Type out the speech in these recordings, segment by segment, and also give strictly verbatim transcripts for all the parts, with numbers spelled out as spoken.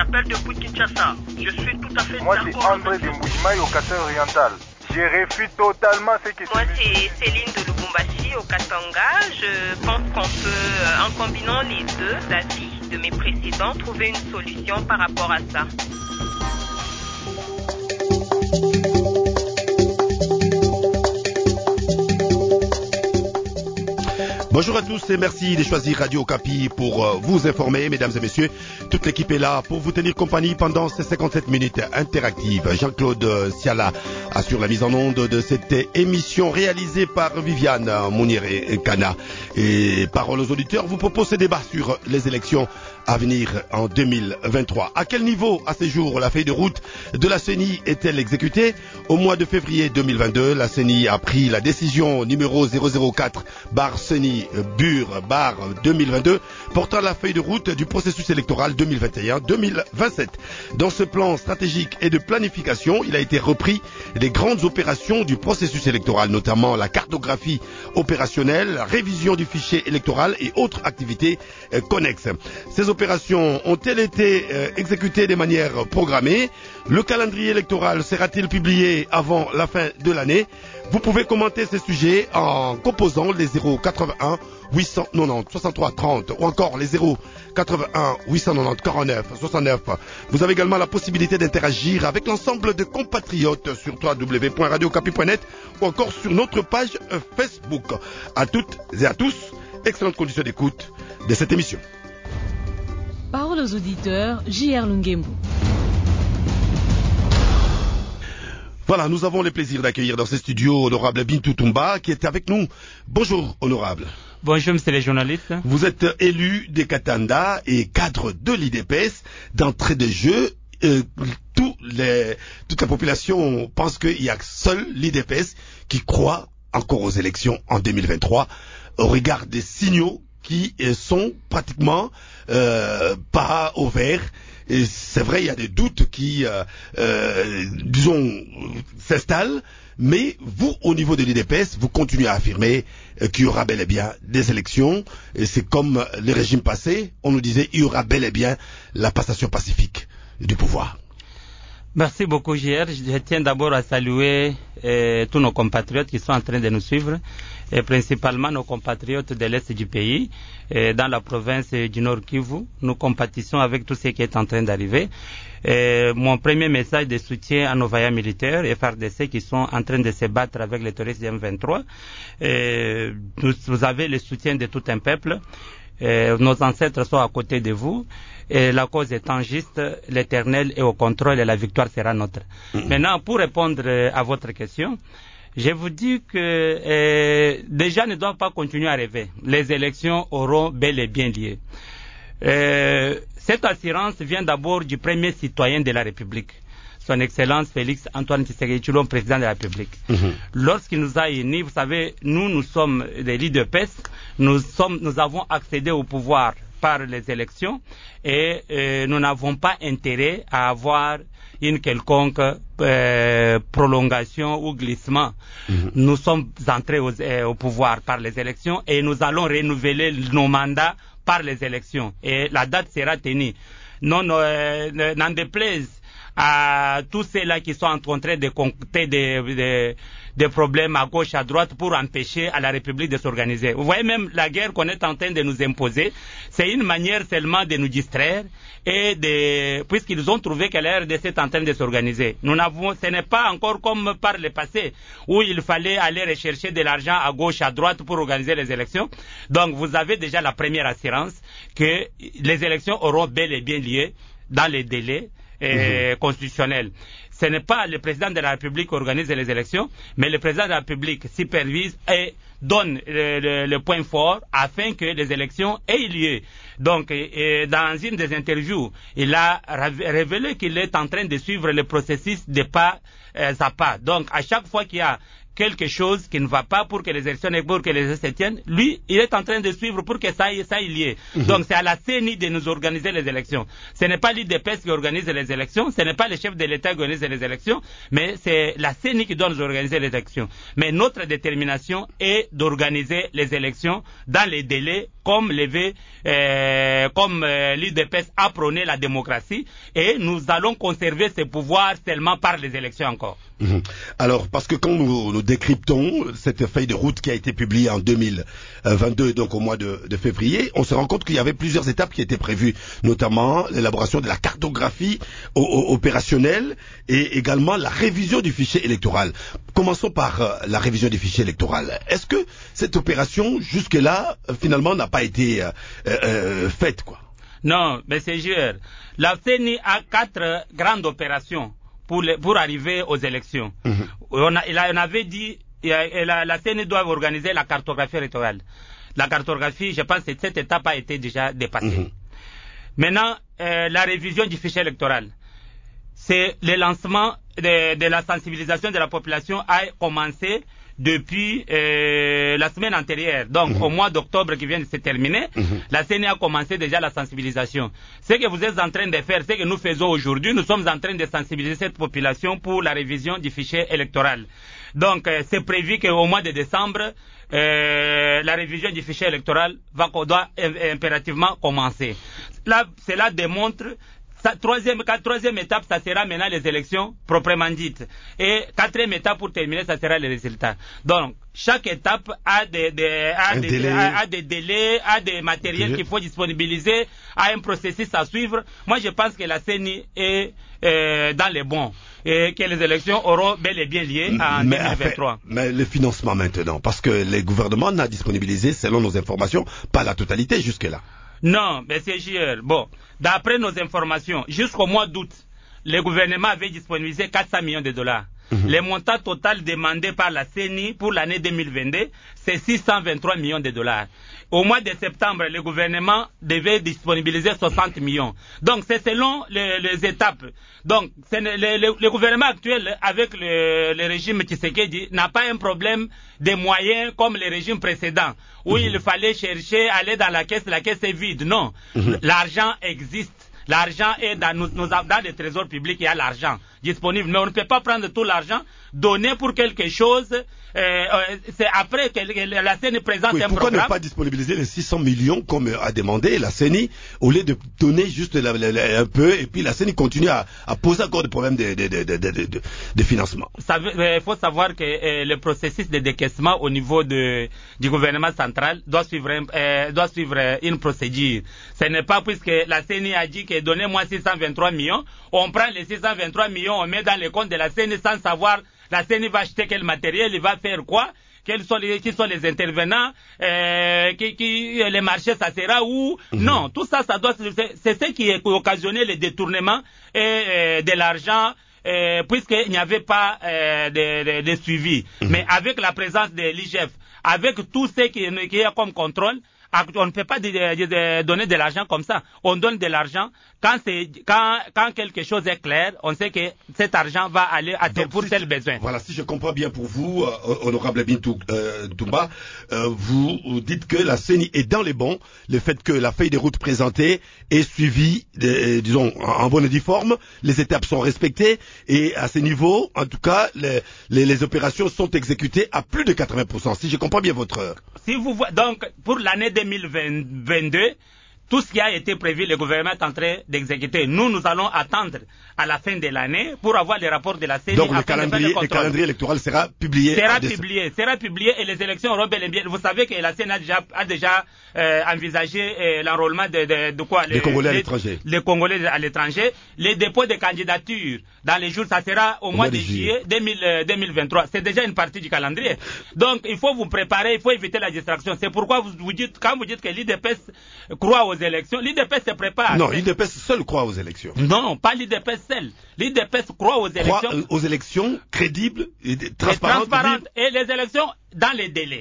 J'appelle depuis Kinshasa. Je suis tout à fait Moi, d'accord. c'est André de Mbujimaï au Katanga oriental. Je refuse totalement ce qui se Moi, c'est Céline de Lubumbashi au Katanga. Je pense qu'on peut, en combinant les deux avis de mes précédents, trouver une solution par rapport à ça. Bonjour à tous et merci de choisir Radio Okapi pour euh, vous informer, mesdames et messieurs. Toute l'équipe est là pour vous tenir compagnie pendant ces cinquante-sept minutes interactives. Jean-Claude Siala assure la mise en onde de cette émission réalisée par Viviane Mouniré Kana. Et Parole aux auditeurs vous propose ce débat sur les élections à venir en deux mille vingt-trois. À quel niveau, à ce jour, la feuille de route de la C E N I est-elle exécutée? Au mois de février deux mille vingt-deux, la C E N I a pris la décision numéro zéro zéro quatre barre C E N I Bure barre deux mille vingt-deux portant la feuille de route du processus électoral deux mille vingt et un deux mille vingt-sept. Dans ce plan stratégique et de planification, il a été repris les grandes opérations du processus électoral, notamment la cartographie opérationnelle, la révision du fichier électoral et autres activités euh, connexes. Ces opérations ont-elles été euh, exécutées de manière programmée? Le calendrier électoral sera-t-il publié avant la fin de l'année? Vous pouvez commenter ces sujets en composant les zéro quatre-vingt-un huit cent quatre-vingt-dix soixante-trois trente ou encore les zéro quatre-vingt-un huit cent quatre-vingt-dix quarante-neuf soixante-neuf. Vous avez également la possibilité d'interagir avec l'ensemble de compatriotes sur w w w point radio okapi point net ou encore sur notre page Facebook. À toutes et à tous, excellentes conditions d'écoute de cette émission. Parole aux auditeurs, J R Lungembo. Voilà, nous avons le plaisir d'accueillir dans ce studio Honorable Bintou Toumba qui est avec nous. Bonjour, Honorable. Bonjour, monsieur les journalistes. Vous êtes élu des Katanda et cadre de l'I D P S. D'entrée de jeu, euh, tout les, toute la population pense qu'il y a seul l'I D P S qui croit encore aux élections en deux mille vingt-trois au regard des signaux qui sont pratiquement euh, pas au vert. Et c'est vrai, il y a des doutes qui, euh, euh, disons, s'installent, mais vous, au niveau de l'I D P S, vous continuez à affirmer euh, qu'il y aura bel et bien des élections, et c'est comme les régimes passés, on nous disait qu'il y aura bel et bien la passation pacifique du pouvoir. Merci beaucoup, J R. Je tiens d'abord à saluer euh, tous nos compatriotes qui sont en train de nous suivre, et principalement nos compatriotes de l'Est du pays, et dans la province du Nord Kivu. Nous compatissons avec tout ce qui est en train d'arriver. Et mon premier message de soutien à nos vaillants militaires et F A R D C qui sont en train de se battre avec les terroristes du M vingt-trois. Et nous, vous avez le soutien de tout un peuple. Et nos ancêtres sont à côté de vous. Et la cause étant juste, l'Éternel est au contrôle et la victoire sera notre. Mmh. Maintenant, pour répondre à votre question, je vous dis que euh, les gens ne doivent pas continuer à rêver. Les élections auront bel et bien lieu. Euh, cette assurance vient d'abord du premier citoyen de la République, son Excellence Félix Antoine Tshisekedi Tshilombo, président de la République. Mm-hmm. Lorsqu'il nous a unis, vous savez, nous, nous sommes des leaders P E S, nous, sommes, nous avons accédé au pouvoir par les élections et euh, nous n'avons pas intérêt à avoir une quelconque euh, prolongation ou glissement. Mm-hmm. Nous sommes entrés au, euh, au pouvoir par les élections et nous allons renouveler nos mandats par les élections. Et la date sera tenue. Non, euh, n'en déplaise à tous ceux-là qui sont en train de concocter des, des, des problèmes à gauche, à droite pour empêcher à la République de s'organiser. Vous voyez même la guerre qu'on est en train de nous imposer, c'est une manière seulement de nous distraire et de, puisqu'ils ont trouvé que la R D C est en train de s'organiser. Nous n'avons, ce n'est pas encore comme par le passé où il fallait aller rechercher de l'argent à gauche, à droite pour organiser les élections. Donc vous avez déjà la première assurance que les élections auront bel et bien lieu dans les délais Et mmh. constitutionnel. Ce n'est pas le président de la République qui organise les élections, mais le président de la République supervise et donne le, le, le point fort afin que les élections aient lieu. Donc, et dans une des interviews, il a révélé qu'il est en train de suivre le processus de pas euh, à pas. Donc, à chaque fois qu'il y a quelque chose qui ne va pas pour que les élections pour que les élections se tiennent, lui, il est en train de suivre pour que ça y, ça y lié. Mm-hmm. Donc c'est à la C E N I de nous organiser les élections. Ce n'est pas l'I D P S qui organise les élections, ce n'est pas le chef de l'État qui organise les les élections, mais c'est la C E N I qui doit nous organiser les élections. Mais notre détermination est d'organiser les élections dans les délais comme levé, euh, comme euh, l'U D P S a prôné la démocratie, et nous allons conserver ce pouvoir seulement par les élections encore. Mmh. Alors, parce que quand nous, nous décryptons cette feuille de route qui a été publiée en deux mille vingt-deux, donc au mois de, de février, on se rend compte qu'il y avait plusieurs étapes qui étaient prévues, notamment l'élaboration de la cartographie o- o- opérationnelle et également la révision du fichier électoral. Commençons par euh, la révision du fichier électoral. Est-ce que cette opération, jusque-là, euh, finalement, n'a pas été euh, euh, faite, quoi? Non, mais c'est sûr. La C E N I a quatre grandes opérations pour, les, pour arriver aux élections. Mmh. On, a, il a, on avait dit que la, la C E N I doit organiser la cartographie électorale. La cartographie, je pense que cette étape a été déjà dépassée. Mmh. Maintenant, euh, la révision du fichier électoral. C'est le lancement de, de la sensibilisation de la population a commencé depuis euh, la semaine antérieure, donc mmh. au mois d'octobre qui vient de se terminer, mmh. la C E N I a commencé déjà la sensibilisation. Ce que vous êtes en train de faire, ce que nous faisons aujourd'hui, nous sommes en train de sensibiliser cette population pour la révision du fichier électoral. Donc euh, c'est prévu qu'au mois de décembre, euh, la révision du fichier électoral va, doit impérativement commencer. Là, cela démontre. Sa, troisième, troisième étape, ça sera maintenant les élections proprement dites. Et quatrième étape pour terminer, ça sera les résultats. Donc, chaque étape a des, des, a des, délai. a, a des délais, a des matériels qu'il faut disponibiliser, a un processus à suivre. Moi, je pense que la C E N I est euh, dans les bons et que les élections auront bel et bien lieu en mais deux mille vingt-trois. Fait, mais le financement maintenant, parce que le gouvernement n'a disponibilisé, selon nos informations, pas la totalité jusque-là. Non, mais c'est sûr. Bon, d'après nos informations, jusqu'au mois d'août, le gouvernement avait disponibilisé quatre cents millions de dollars. Mmh. Le montant total demandé par la C E N I pour l'année deux mille vingt-deux, c'est six cent vingt-trois millions de dollars. Au mois de septembre, le gouvernement devait disponibiliser soixante millions. Donc, c'est selon les, les étapes. Donc, c'est le, le, le gouvernement actuel, avec le, le régime Tshisekedi, n'a pas un problème de moyens comme le régime précédent, où mmh. il fallait chercher, aller dans la caisse, la caisse est vide. Non, mmh. l'argent existe. L'argent est dans, nous, nous, dans les trésors publics, il y a l'argent disponible. Mais on ne peut pas prendre tout l'argent, donner pour quelque chose. Euh, c'est après que la C E N I présente oui, un pourquoi programme. Pourquoi ne pas disponibiliser les six cents millions comme a demandé la C E N I, au lieu de donner juste la, la, la, un peu, et puis la C E N I continue à, à poser encore des problèmes de, de, de, de, de, de, de financement. Il faut savoir que euh, le processus de décaissement au niveau de, du gouvernement central doit suivre, euh, doit suivre une procédure. Ce n'est pas puisque la C E N I a dit que donnez-moi six cent vingt-trois millions, on prend les six cent vingt-trois millions, on met dans les comptes de la C E N I sans savoir la C E N I va acheter quel matériel, il va faire quoi, quels sont les, qui sont les intervenants, euh, qui, qui, les marchés, ça sera où. Mmh. Non, tout ça, ça doit, c'est, c'est ce qui a occasionné le détournement et, euh, de l'argent, euh, puisqu'il n'y avait pas euh, de, de, de suivi. Mmh. Mais avec la présence de l'I G F, avec tout ce qui, qui est comme contrôle, on ne peut pas de, de, de donner de l'argent comme ça. On donne de l'argent quand, c'est, quand, quand quelque chose est clair, on sait que cet argent va aller à tel, pour si tel besoin. Voilà, si je comprends bien pour vous, euh, honorable Bintou euh, Toumba, euh, vous, vous dites que la C E N I est dans les bons, le fait que la feuille de route présentée est suivie, euh, disons, en, en bonne et due forme, les étapes sont respectées, et à ce niveau, en tout cas, les, les, les opérations sont exécutées à plus de quatre-vingts pour cent, si je comprends bien votre... Si vous voyez, donc, pour l'année deux mille vingt-deux, tout ce qui a été prévu, le gouvernement est en train d'exécuter. Nous, nous allons attendre à la fin de l'année pour avoir les rapports de la C E N I. Donc le calendrier, le calendrier électoral sera publié. Sera publié, sera publié et les élections auront bel et bien. Vous savez que la C E N I a déjà, a déjà euh, envisagé euh, l'enrôlement de, de, de quoi les, les Congolais à l'étranger. Les Congolais à l'étranger. Les dépôts de candidatures dans les jours, ça sera au, au mois de juillet deux mille vingt-trois. C'est déjà une partie du calendrier. Donc il faut vous préparer, il faut éviter la distraction. C'est pourquoi vous, vous dites, quand vous dites que l'I D P S croit aux élections, l'I D P S se prépare. Non, l'I D P S seul croit aux élections. Non, pas l'I D P S seul. L'I D P S croit aux élections. Croit aux élections crédibles et transparentes. Et transparentes et les élections dans les délais.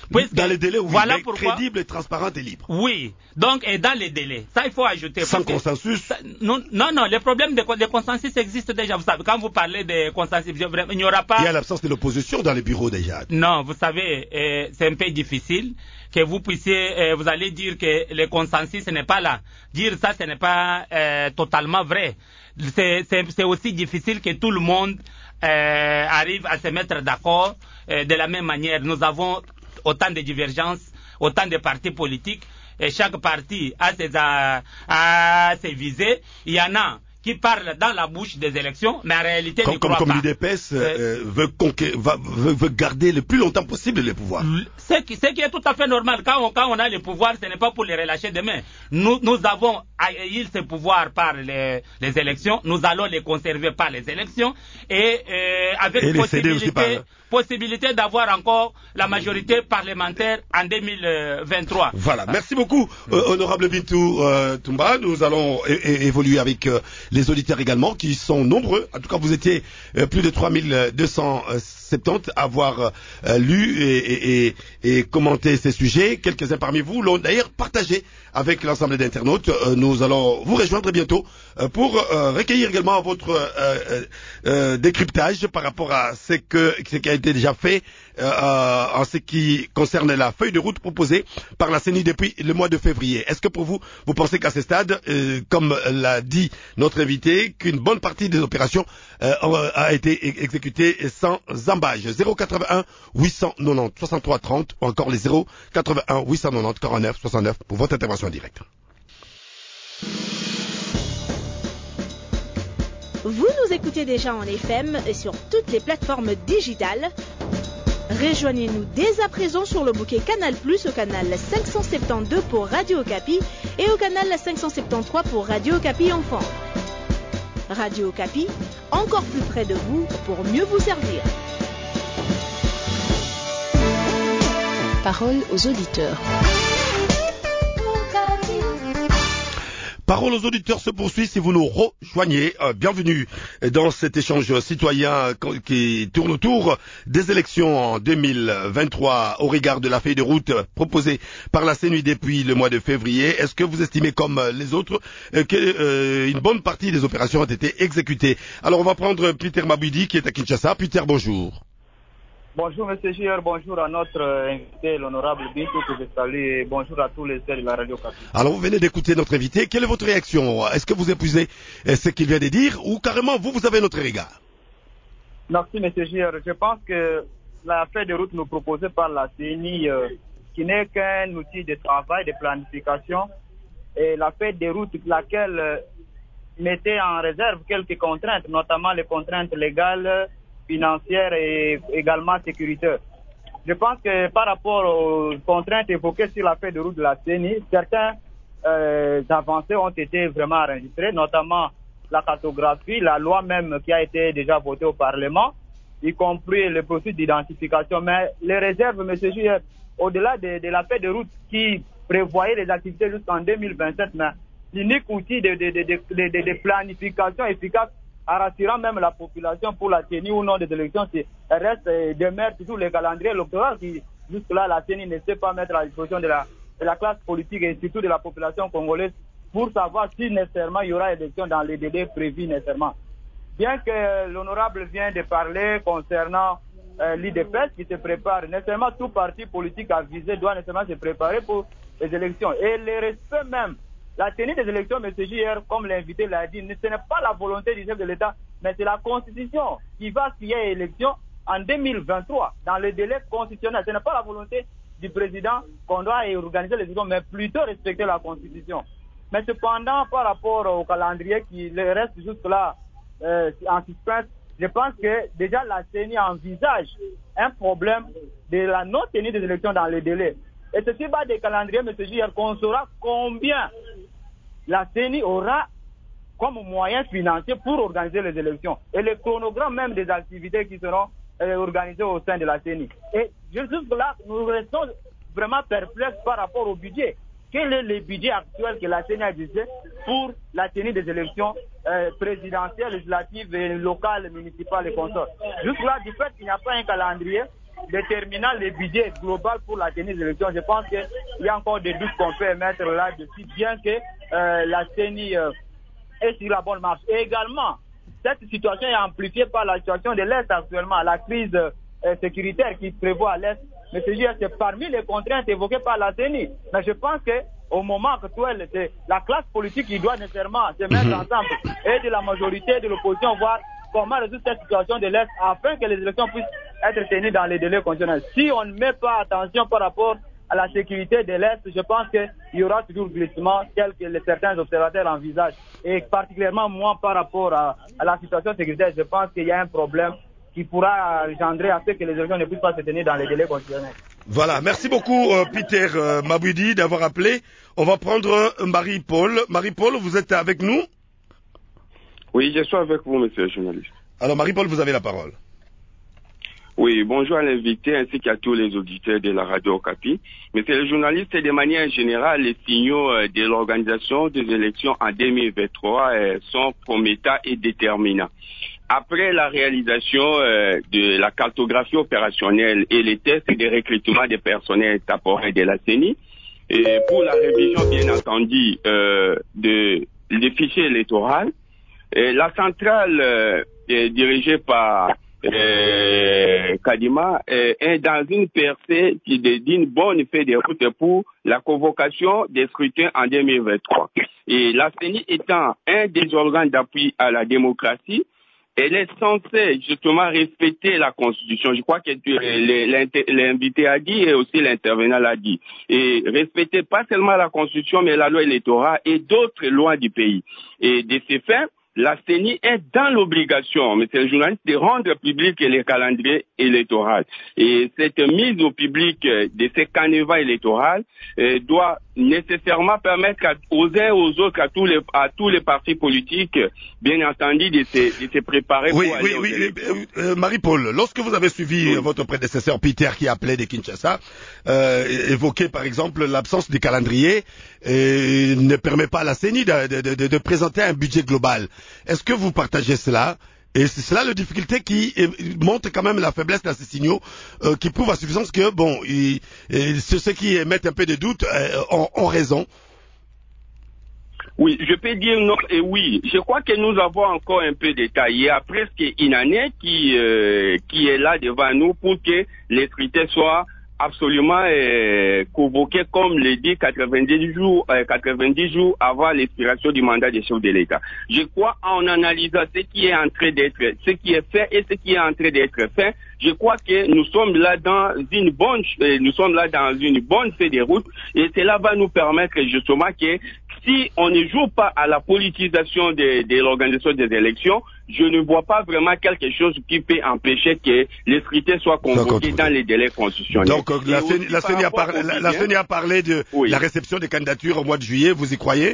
Puisque, dans les délais, oui, voilà mais pourquoi, crédible, transparente et libre. Oui, donc et dans les délais, ça il faut ajouter. Sans consensus. Ça, non, non, non, les problèmes de, de consensus existent déjà. Vous savez, quand vous parlez de consensus, il n'y aura pas. Il y a l'absence de l'opposition dans les bureaux déjà. Non, vous savez, euh, c'est un peu difficile que vous puissiez, euh, vous allez dire que le consensus ce n'est pas là. Dire ça, ce n'est pas euh, totalement vrai. C'est, c'est, c'est aussi difficile que tout le monde euh, arrive à se mettre d'accord euh, de la même manière. Nous avons autant de divergences, autant de partis politiques, et chaque parti a ses, a, a ses visées. Il y en a qui parlent dans la bouche des élections, mais en réalité comme, ne comme, croient comme pas. l'U D P S euh, veut, conquérir, va, veut, veut garder le plus longtemps possible les pouvoirs. Ce qui, ce qui est tout à fait normal. Quand on, quand on a les pouvoirs, ce n'est pas pour les relâcher demain. Nous, nous avons acquis ces pouvoirs par les, les élections. Nous allons les conserver par les élections et euh, avec et possibilité, par... possibilité d'avoir encore la majorité parlementaire en deux mille vingt-trois. Voilà. Merci beaucoup, euh, honorable Bintou euh, Toumba. Nous allons é- é- évoluer avec euh, les auditeurs également, qui sont nombreux. En tout cas, vous étiez euh, plus de trois mille deux cent soixante-dix à avoir euh, lu et, et, et, et commenté ces sujets. Quelques-uns parmi vous l'ont d'ailleurs partagé avec l'ensemble des internautes. Euh, nous allons vous rejoindre bientôt euh, pour euh, recueillir également votre euh, euh, décryptage par rapport à ce, que, ce qui a été déjà fait euh, en ce qui concerne la feuille de route proposée par la C E N I depuis le mois de février. Est-ce que pour vous, vous pensez qu'à ce stade, euh, comme l'a dit notre invité, qu'une bonne partie des opérations euh, a été exécutée sans embâche? Zéro quatre-vingt-un huit cent quatre-vingt-dix soixante-trois trente ou encore les zéro quatre-vingt-un huit cent quatre-vingt-dix quarante-neuf soixante-neuf pour votre intervention en direct. Vous nous écoutez déjà en F M et sur toutes les plateformes digitales. Rejoignez-nous dès à présent sur le bouquet Canal Plus au canal cinq cent soixante-douze pour Radio Okapi et au canal cinq cent soixante-treize pour Radio Okapi Enfant. Radio Okapi, encore plus près de vous pour mieux vous servir. Parole aux auditeurs. Parole aux auditeurs se poursuit si vous nous rejoignez. Euh, bienvenue dans cet échange citoyen qui tourne autour des élections en deux mille vingt-trois au regard de la feuille de route proposée par la C E N I depuis le mois de février. Est-ce que vous estimez comme les autres euh, qu'une euh, bonne partie des opérations ont été exécutées? Alors on va prendre Peter Mabouidi qui est à Kinshasa. Peter, bonjour. Bonjour M. Gier, bonjour à notre invité, l'honorable Bintou, que je salue, et bonjour à tous les chers de la radio Okapi. Alors vous venez d'écouter notre invité, quelle est votre réaction? Est-ce que vous épousez ce qu'il vient de dire ou carrément vous, vous avez notre regard? Merci M. Gier, je pense que la feuille de route nous proposée par la C E N I, euh, qui n'est qu'un outil de travail, de planification, et la feuille de route laquelle euh, mettait en réserve quelques contraintes, notamment les contraintes légales, financière et également sécuritaire. Je pense que par rapport aux contraintes évoquées sur la feuille de route de la C E N I, certains euh, avancées ont été vraiment enregistrées, notamment la cartographie, la loi même qui a été déjà votée au Parlement, y compris le processus d'identification. Mais les réserves, M. Juillet, au-delà de, de la feuille de route qui prévoyait les activités jusqu'en deux mille vingt-sept, mais l'unique outil de, de, de, de, de, de planification efficace en rassurant même la population pour la tenue ou non des élections, c'est reste et demeure toujours les calendriers électoraux qui, jusque-là, la C E N I ne sait pas mettre à la disposition de la, de la classe politique et surtout de la population congolaise pour savoir si nécessairement il y aura élection dans les délais prévus nécessairement. Bien que l'honorable vient de parler concernant euh, l'I D P S qui se prépare, nécessairement tout parti politique avisé doit nécessairement se préparer pour les élections. Et le respect même, la tenue des élections, M. J R, comme l'invité l'a dit, ce n'est pas la volonté du chef de l'État, mais c'est la Constitution qui va qu'il y ait élection en deux mille vingt-trois, dans le délai constitutionnel. Ce n'est pas la volonté du président qu'on doit organiser les élections, mais plutôt respecter la Constitution. Mais cependant, par rapport au calendrier qui reste jusque-là euh, en suspense, je pense que déjà la C E N I envisage un problème de la non-tenue des élections dans les délais. Et ceci va des calendriers, M. J R, qu'on saura combien la C E N I aura comme moyen financier pour organiser les élections. Et le chronogramme même des activités qui seront euh, organisées au sein de la C E N I. Et jusque là, nous restons vraiment perplexes par rapport au budget. Quel est le budget actuel que la C E N I a décidé pour la tenue des élections euh, présidentielles, législatives, et locales, municipales et consorts? Jusque là, du fait qu'il n'y a pas un calendrier, déterminant le budget global pour la tenue des élections, je pense qu'il y a encore des doutes qu'on peut émettre là-dessus, bien que euh, la C E N I euh, est sur la bonne marche. Et également, cette situation est amplifiée par la situation de l'Est actuellement, la crise euh, sécuritaire qui prévoit à l'Est. Mais c'est parmi les contraintes évoquées par la C E N I. Mais je pense qu'au moment actuel, c'est la classe politique qui doit nécessairement se mettre mmh. ensemble, et de la majorité de l'opposition, voir comment résoudre cette situation de l'Est afin que les élections puissent être tenues dans les délais conditionnels. Si on ne met pas attention par rapport à la sécurité de l'Est, je pense qu'il y aura toujours glissement tel que les, certains observateurs envisagent. Et particulièrement moi par rapport à, à la situation sécuritaire, je pense qu'il y a un problème qui pourra engendrer à ce que les élections ne puissent pas se tenir dans les délais conditionnels. Voilà, merci beaucoup euh, Peter euh, Mabwidi d'avoir appelé. On va prendre euh, Marie-Paul. Marie-Paul, vous êtes avec nous? Oui, je suis avec vous, monsieur le journaliste. Alors Marie-Paul, vous avez la parole. Oui, bonjour à l'invité ainsi qu'à tous les auditeurs de la radio Okapi. Monsieur le journaliste, de manière générale, les signaux de l'organisation des élections en deux mille vingt-trois sont prometteurs et déterminants. Après la réalisation euh, de la cartographie opérationnelle et les tests de recrutement des personnels temporaires de la C E N I, et pour la révision, bien entendu, euh, de, des fichiers électoraux, et la centrale euh, est dirigée par euh, Kadima euh, est dans une percée qui d'une bonne feuille de route pour la convocation des scrutins en deux mille vingt-trois. Et la C E N I étant un des organes d'appui à la démocratie, elle est censée justement respecter la Constitution. Je crois que l'invité a dit et aussi l'intervenant l'a dit. Et respecter pas seulement la Constitution, mais la loi électorale et d'autres lois du pays. Et de ces faits, la C E N I est dans l'obligation, monsieur le journaliste, de rendre public les calendriers électoraux. Et cette mise au public de ces canevas électoraux euh, doit nécessairement permettre à, aux uns et aux autres, à tous les, à tous les partis politiques, bien entendu, de se, de se préparer oui, pour oui, aller oui, aux élections. oui. Euh, Marie-Paul, lorsque vous avez suivi oui. votre prédécesseur Peter qui appelait de Kinshasa, euh, évoquait par exemple l'absence du calendrier et ne permet pas à la C E N I de, de, de, de présenter un budget global. Est-ce que vous partagez cela? Et c'est cela la difficulté qui montre quand même la faiblesse de ces signaux euh, qui prouvent à suffisance que, bon, ils, ils, ceux qui émettent un peu de doute euh, ont, ont raison. Oui, je peux dire non et oui. Je crois que nous avons encore un peu détaillé. Il y a presque une année qui, euh, qui est là devant nous pour que les critères soient absolument euh, convoqué comme le dit quatre-vingt-dix jours, euh, quatre-vingt-dix jours avant l'expiration du mandat des chefs de l'État. Je crois en analysant ce qui est en train d'être, ce qui est fait et ce qui est en train d'être fait. Je crois que nous sommes là dans une bonne, euh, nous sommes là dans une bonne feuille de route et cela va nous permettre justement que si on ne joue pas à la politisation de, de l'organisation des élections, je ne vois pas vraiment quelque chose qui peut empêcher que les scrutins soient convoqués dans les délais constitutionnels. Donc la C E N I, la C E N I a, par, la, la C E N I a parlé de oui. la réception des candidatures au mois de juillet, vous y croyez?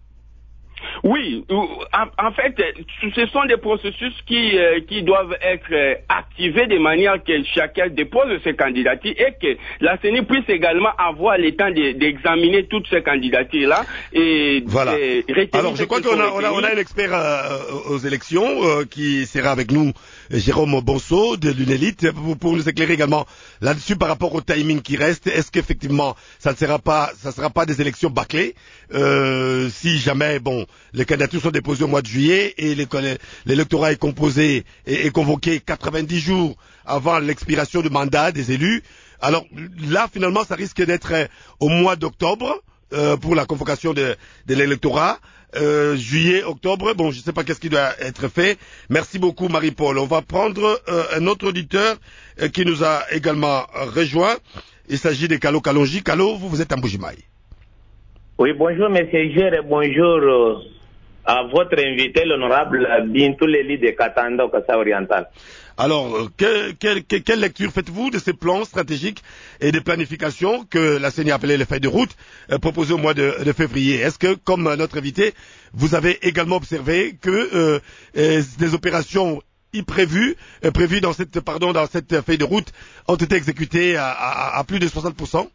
Oui, en, en fait, ce sont des processus qui, euh, qui doivent être euh, activés de manière que chacun dépose ses candidatures et que la C E N I puisse également avoir le temps d'examiner de, toutes ces candidatures-là. Et, voilà. Et alors, je crois qu'on a, on a, on a un expert euh, aux élections euh, qui sera avec nous, Jérôme Bonso de l'UNELIT, pour, pour nous éclairer également là-dessus par rapport au timing qui reste. Est-ce qu'effectivement, ça ne sera pas, ça sera pas des élections bâclées euh, si jamais, bon, les candidatures sont déposées au mois de juillet et l'électorat est composé et est convoqué quatre-vingt-dix jours avant l'expiration du mandat des élus. Alors là, finalement, ça risque d'être au mois d'octobre euh, pour la convocation de, de l'électorat. Euh, juillet, octobre, bon, je ne sais pas qu'est-ce qui doit être fait. Merci beaucoup, Marie-Paul. On va prendre euh, un autre auditeur euh, qui nous a également rejoint. Il s'agit de Kalo Kalonji. Kalo, vous, vous êtes en Bujimaï. Oui, bonjour, monsieur Géré, bonjour euh, à votre invité, l'honorable Bintou Leli de Katanda, au Kassa oriental. Alors, que, que, que, quelle lecture faites-vous de ces plans stratégiques et de planification que la C E N I a appelé les feuilles de route euh, proposées au mois de, de février? Est-ce que, comme notre invité, vous avez également observé que euh, euh, des opérations imprévues, euh, prévues dans cette, pardon, dans cette feuille de route ont été exécutées à, à, à plus de soixante pour cent?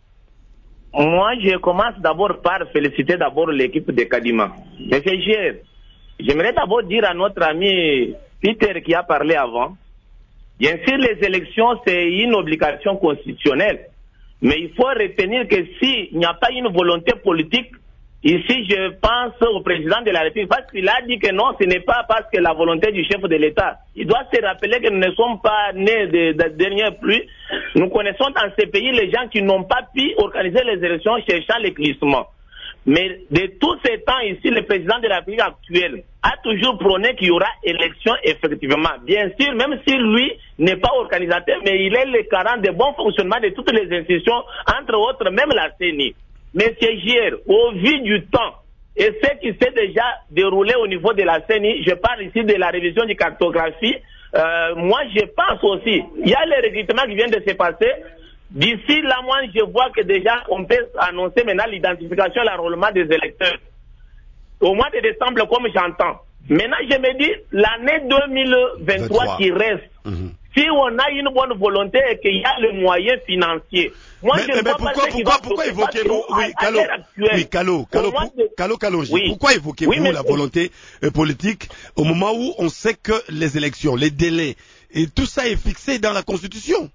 Moi, je commence d'abord par féliciter d'abord l'équipe de Kadima. Monsieur Géré, j'aimerais d'abord dire à notre ami Peter qui a parlé avant Bien sûr, les élections, c'est une obligation constitutionnelle. Mais il faut retenir que s'il n'y a pas une volonté politique, ici je pense au président de la République, parce qu'il a dit que non, ce n'est pas parce que la volonté du chef de l'État. Il doit se rappeler que nous ne sommes pas nés de, de, de dernière pluie. Nous connaissons dans ces pays les gens qui n'ont pas pu organiser les élections cherchant les glissements. Mais de tous ces temps ici, le président de la République actuelle a toujours prôné qu'il y aura élection effectivement. Bien sûr, même si lui n'est pas organisateur, mais il est le garant de bon fonctionnement de toutes les institutions, entre autres même la C E N I. Monsieur Gier, au vu du temps et ce qui s'est déjà déroulé au niveau de la C E N I, je parle ici de la révision du cartographie, euh, moi je pense aussi, il y a les recrutements qui viennent de se passer. D'ici là, moi, je vois que déjà, on peut annoncer maintenant l'identification et l'enrôlement des électeurs. Au mois de décembre, comme j'entends. Maintenant, je me dis, l'année deux mille vingt-trois qui reste, mmh. si on a une bonne volonté et qu'il y a le moyen financier. Moi, mais, je mais, ne mais vois pourquoi, pas pourquoi, pourquoi évoquez-vous, oui, Kalo, oui, Kalo, Kalo, de... Kalo Kalonji, oui. pourquoi évoquez-vous oui, la volonté euh, politique au moment où on sait que les élections, les délais, et tout ça est fixé dans la Constitution?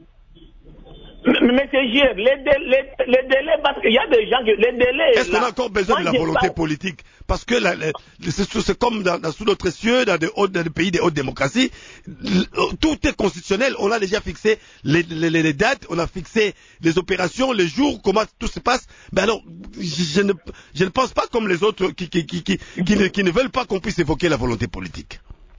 Mais c'est Gier, les, délais, les, les délais, parce qu'il y a des gens qui... Les délais... Est-ce qu'on a encore besoin Moi, de la volonté pas... politique? Parce que la, la, c'est comme dans, dans, sous notre cieux, dans des, hautes, dans des pays des hautes démocraties, tout est constitutionnel. On a déjà fixé les, les, les dates, on a fixé les opérations, les jours, comment tout se passe. Mais alors, je, je, ne, je ne pense pas comme les autres qui, qui, qui, qui, qui, ne, qui ne veulent pas qu'on puisse évoquer la volonté politique.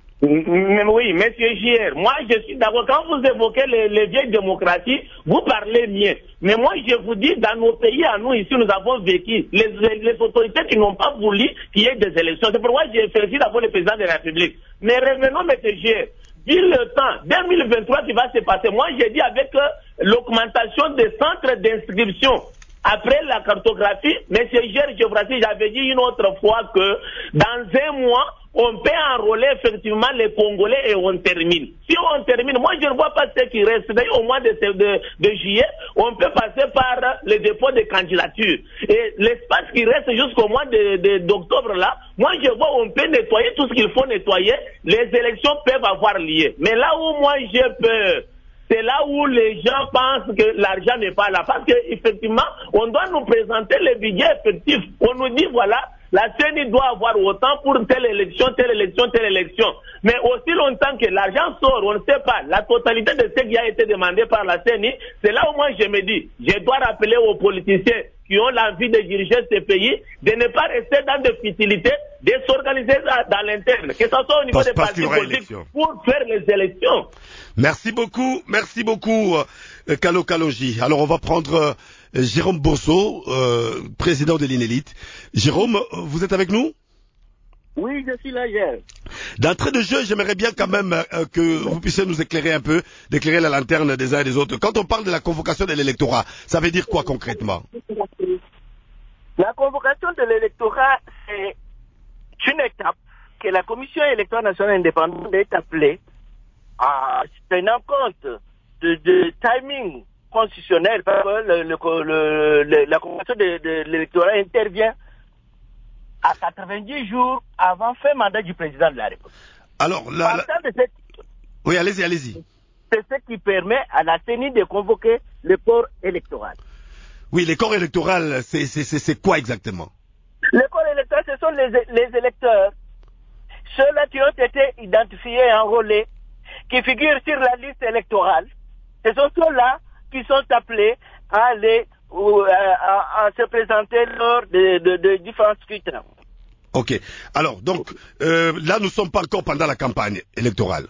Oui, monsieur Gier, moi je suis d'accord. Quand vous évoquez les, les vieilles démocraties, vous parlez mieux. Mais moi je vous dis, dans nos pays, à nous ici, nous avons vécu les, les, les autorités qui n'ont pas voulu qu'il y ait des élections. C'est pourquoi j'ai félicité d'abord le président de la République. Mais revenons, monsieur Gier, vu le temps, deux mille vingt-trois qui va se passer, moi j'ai dit avec euh, l'augmentation des centres d'inscription. Après la cartographie, monsieur Gier, je vous rassure, j'avais dit une autre fois que dans un mois, on peut enrôler effectivement les Congolais et on termine. Si on termine, moi je ne vois pas ce qui reste. D'ailleurs, au mois de, de, de juillet, on peut passer par le dépôt de candidature. Et l'espace qui reste jusqu'au mois de, de, d'octobre là, moi je vois on peut nettoyer tout ce qu'il faut nettoyer. Les élections peuvent avoir lieu. Mais là où moi j'ai peur, c'est là où les gens pensent que l'argent n'est pas là. Parce qu'effectivement, on doit nous présenter les budgets effectifs. On nous dit, voilà, la C E N I doit avoir autant pour telle élection, telle élection, telle élection. Mais aussi longtemps que l'argent sort, on ne sait pas. La totalité de ce qui a été demandé par la C E N I, c'est là où moi je me dis, je dois rappeler aux politiciens qui ont l'envie de diriger ces pays, de ne pas rester dans des futilités, de s'organiser dans l'interne, que ce soit au niveau parce, des parce partis politiques, élection. pour faire les élections. Merci beaucoup, merci beaucoup, euh, Kalo Kalonji. Alors on va prendre euh, Jérôme Bosso, euh, président de l'Inélite. Jérôme, vous êtes avec nous? Oui, je suis là, hier. D'entrée de jeu, j'aimerais bien quand même euh, que vous puissiez nous éclairer un peu, d'éclairer la lanterne des uns et des autres. Quand on parle de la convocation de l'électorat, ça veut dire quoi concrètement? La convocation de l'électorat, c'est une étape que la Commission électorale nationale indépendante est appelée à tenir compte de, de timing constitutionnel, parce que le, le, le, la convocation de, de l'électorat intervient à quatre-vingt-dix jours avant fin mandat du président de la République. Alors, la, la... Cette... Oui, allez-y, allez-y. C'est ce qui permet à la C E N I de convoquer le corps électoral. Oui, les corps électoraux, c'est, c'est, c'est, c'est quoi exactement? Les corps électoraux, ce sont les, les électeurs, ceux-là qui ont été identifiés et enrôlés, qui figurent sur la liste électorale. Ce sont ceux-là qui sont appelés à aller ou à, à, à se présenter lors de, de, de différents scrutins. Ok. Alors, donc, euh, là, nous ne sommes pas encore pendant la campagne électorale.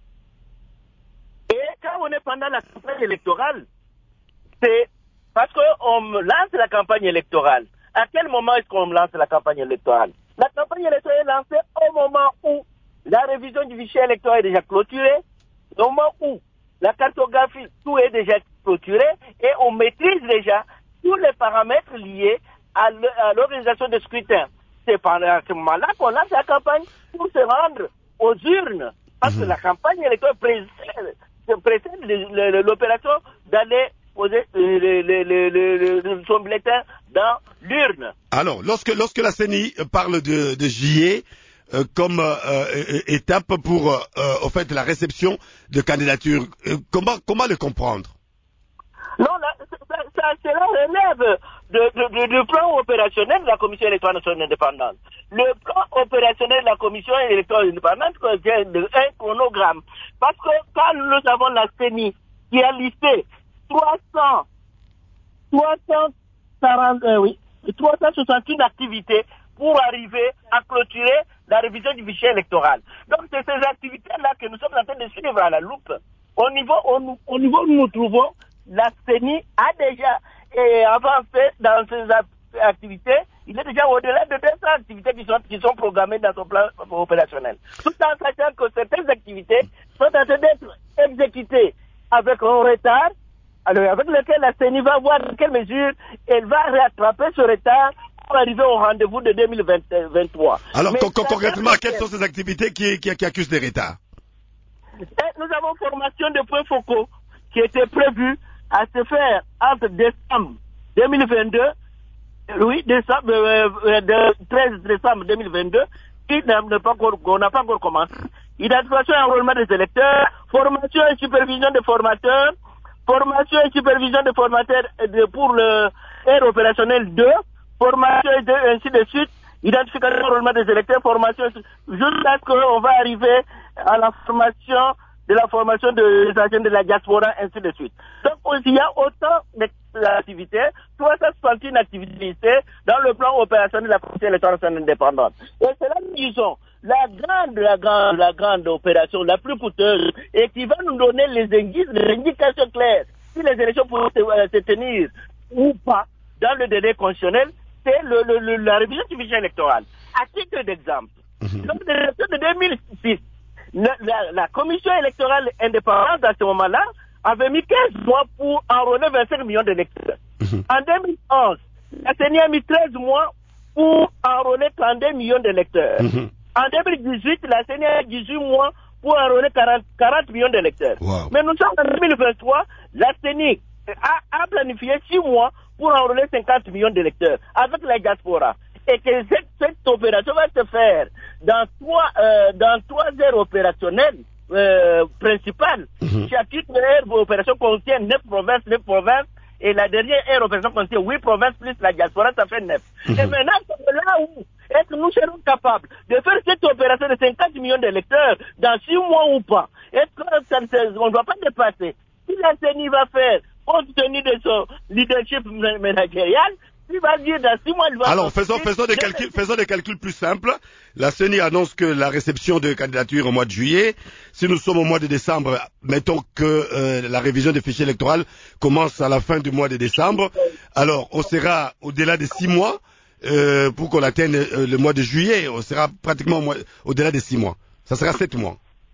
Et quand on est pendant la campagne électorale, c'est parce qu'on lance la campagne électorale. À quel moment est-ce qu'on lance la campagne électorale? La campagne électorale est lancée au moment où la révision du fichier électoral est déjà clôturée, au moment où la cartographie, tout est déjà clôturé et on maîtrise déjà tous les paramètres liés à l'organisation des scrutins. C'est pendant ce moment-là qu'on lance la campagne pour se rendre aux urnes. Parce mmh. que la campagne électorale précède, précède l'opération d'aller poser le, le, le, le, le, son bulletin dans l'urne. Alors, lorsque, lorsque la C E N I parle de, de juillet, euh, comme euh, étape pour euh, au fait la réception de candidatures. Euh, comment comment le comprendre? Non, là, ça, ça, cela relève de, de, de, du plan opérationnel de la Commission électorale nationale indépendante. Le plan opérationnel de la Commission électorale indépendante contient un chronogramme. Parce que quand nous avons la C E N I qui a listé trois cents, trois cent quarante, euh, oui, trois cent soixante et un activités pour arriver à clôturer la révision du fichier électoral. Donc c'est ces activités-là que nous sommes en train de suivre à la loupe. Au niveau, au, au niveau où nous nous trouvons, la C E N I a déjà eh, avancé dans ses activités. Il est déjà au-delà de deux cents activités qui sont, qui sont programmées dans son plan opérationnel. Tout en sachant que certaines activités sont en train d'être exécutées avec un retard, alors avec lequel la C E N I va voir dans quelle mesure elle va rattraper ce retard pour arriver au rendez-vous de deux mille vingt-trois. Alors, con concrètement, quelles sont ces activités qui, qui, qui accusent des retards? Et nous avons formation de points focaux qui était prévue à se faire entre décembre deux mille vingt-deux, oui, décembre, euh, de treize décembre deux mille vingt-deux, qui n'a pas encore, on n'a pas encore commencé. Identification et enrôlement des électeurs, formation et supervision des formateurs, formation et supervision des formateurs de, pour le R opérationnel deux, formation et de, ainsi de suite, identification et enrôlement des électeurs, formation, jusqu'à ce qu'on va arriver à la formation de la formation des agents de la diaspora, ainsi de suite. Donc, il y a autant d'activités, trois cent soixante et un activités dans le plan opérationnel de la Commission électorale indépendante. Et c'est là que nous disons, la grande, la grande, la grande opération, la plus coûteuse, et qui va nous donner les indices, les indications claires, si les élections pourront se, euh, se tenir ou pas dans le délai constitutionnel, c'est le, le, le, la révision du fichier électoral. À titre d'exemple, mmh. lors de l'élection de deux mille six, La, la, la commission électorale indépendante à ce moment-là avait mis quinze mois pour enrôler vingt-cinq millions d'électeurs. Mmh. En deux mille onze, la C E N I a mis treize mois pour enrôler trente-deux millions d'électeurs. Mmh. En deux mille dix-huit, la C E N I a dix-huit mois pour enrôler quarante, quarante millions d'électeurs. Wow. Mais nous sommes en deux mille vingt-trois, la C E N I a, a planifié six mois pour enrôler cinquante millions d'électeurs avec la diaspora. Et que cette, cette opération va se faire dans trois, euh, dans trois aires opérationnelles euh, principales. Mm-hmm. Chacune aire opération contient neuf provinces, neuf provinces, et la dernière aire opération contient huit provinces plus la diaspora, ça fait neuf. Mm-hmm. Et maintenant, c'est là où est-ce que nous serons capables de faire cette opération de cinquante millions d'électeurs dans six mois ou pas? Est-ce qu'on ne doit pas dépasser? Si la C E N I va faire, compte tenu de son leadership managérial, il va dire dans six mois, il va... Alors, faisons, faisons, des calculs, faisons des calculs plus simples. La C E N I annonce que la réception de candidatures au mois de juillet. Si nous sommes au mois de décembre, mettons que euh, la révision des fichiers électoraux commence à la fin du mois de décembre. Alors, on sera au-delà de six mois euh, pour qu'on atteigne euh, le mois de juillet. On sera pratiquement au-delà de six mois. Ça sera sept mois.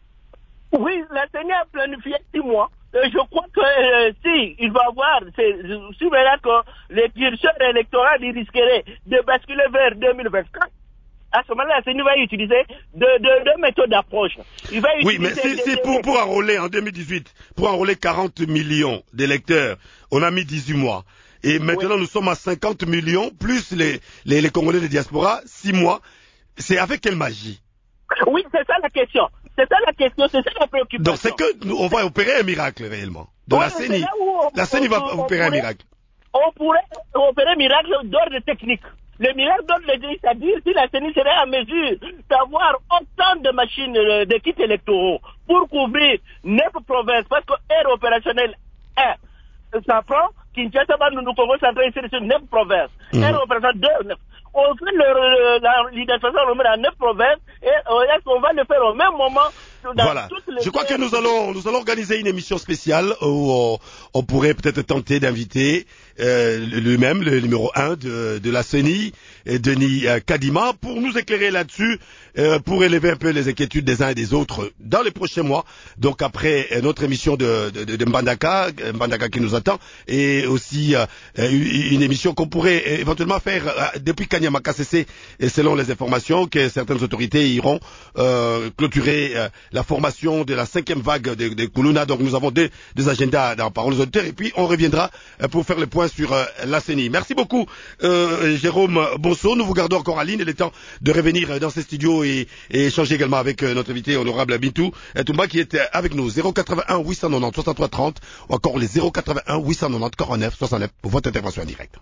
Oui, la C E N I a planifié six mois. Je crois que euh, si il va avoir, si verra que les curseurs électoraux ils risqueraient de basculer vers deux mille vingt-quatre, à ce moment-là, la C E N I va utiliser deux, deux, deux méthodes d'approche. Il va oui, mais si, si pour, pour enrôler en deux mille dix-huit, pour enrôler quarante millions d'électeurs, on a mis dix-huit mois. Et maintenant, oui. Nous sommes à cinquante millions, plus les, les, les Congolais de diaspora, six mois. C'est avec quelle magie? Oui, c'est ça la question. C'est ça la question, c'est ça la préoccupation. Donc c'est que nous, on va opérer un miracle réellement. De oui, la C E N I. On, la C E N I va on, opérer on pourrait, un miracle. On pourrait opérer un miracle d'ordre technique. Le miracle d'ordre technique, c'est-à-dire si la C E N I serait en mesure d'avoir autant de machines, de kits électoraux pour couvrir neuf provinces, parce que R opérationnel un, ça prend Kinshasa, nous nous Congo central ici sur neuf provinces. Mmh. R opérationnel deux, neuf. On fait l'identification dans neuf provinces et est-ce qu'on va le faire au même moment dans voilà. toutes les... Je crois que nous allons, nous allons organiser une émission spéciale où on, on pourrait peut-être tenter d'inviter euh, lui-même, le numéro un de, de la C E N I, et Denis euh, Kadima, pour nous éclairer là-dessus, euh, pour élever un peu les inquiétudes des uns et des autres dans les prochains mois. Donc après euh, notre émission de, de, de, de Mbandaka, Mbandaka qui nous attend, et aussi euh, une émission qu'on pourrait éventuellement faire euh, depuis Kanyama K C C, et selon les informations que certaines autorités iront euh, clôturer euh, la formation de la cinquième vague de, de Kuluna. Donc nous avons deux, deux agendas dans Parole aux auditeurs et puis on reviendra pour faire le point sur euh, la C E N I. Merci beaucoup euh, Jérôme Bonso. Nous vous gardons encore en ligne. Il est temps de revenir dans ces studios et, et échanger également avec euh, notre invité honorable Bintou Toumba qui est avec nous. zéro quatre-vingt-un huit cent quatre-vingt-dix soixante-trois trente ou encore les zéro quatre-vingt-un huit cent quatre-vingt-dix quarante-neuf soixante-neuf pour votre intervention en direct.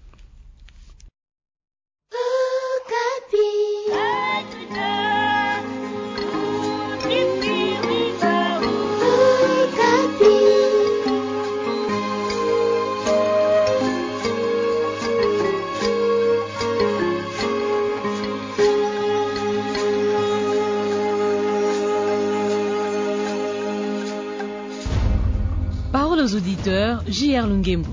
Parole aux auditeurs, J R Lungembo.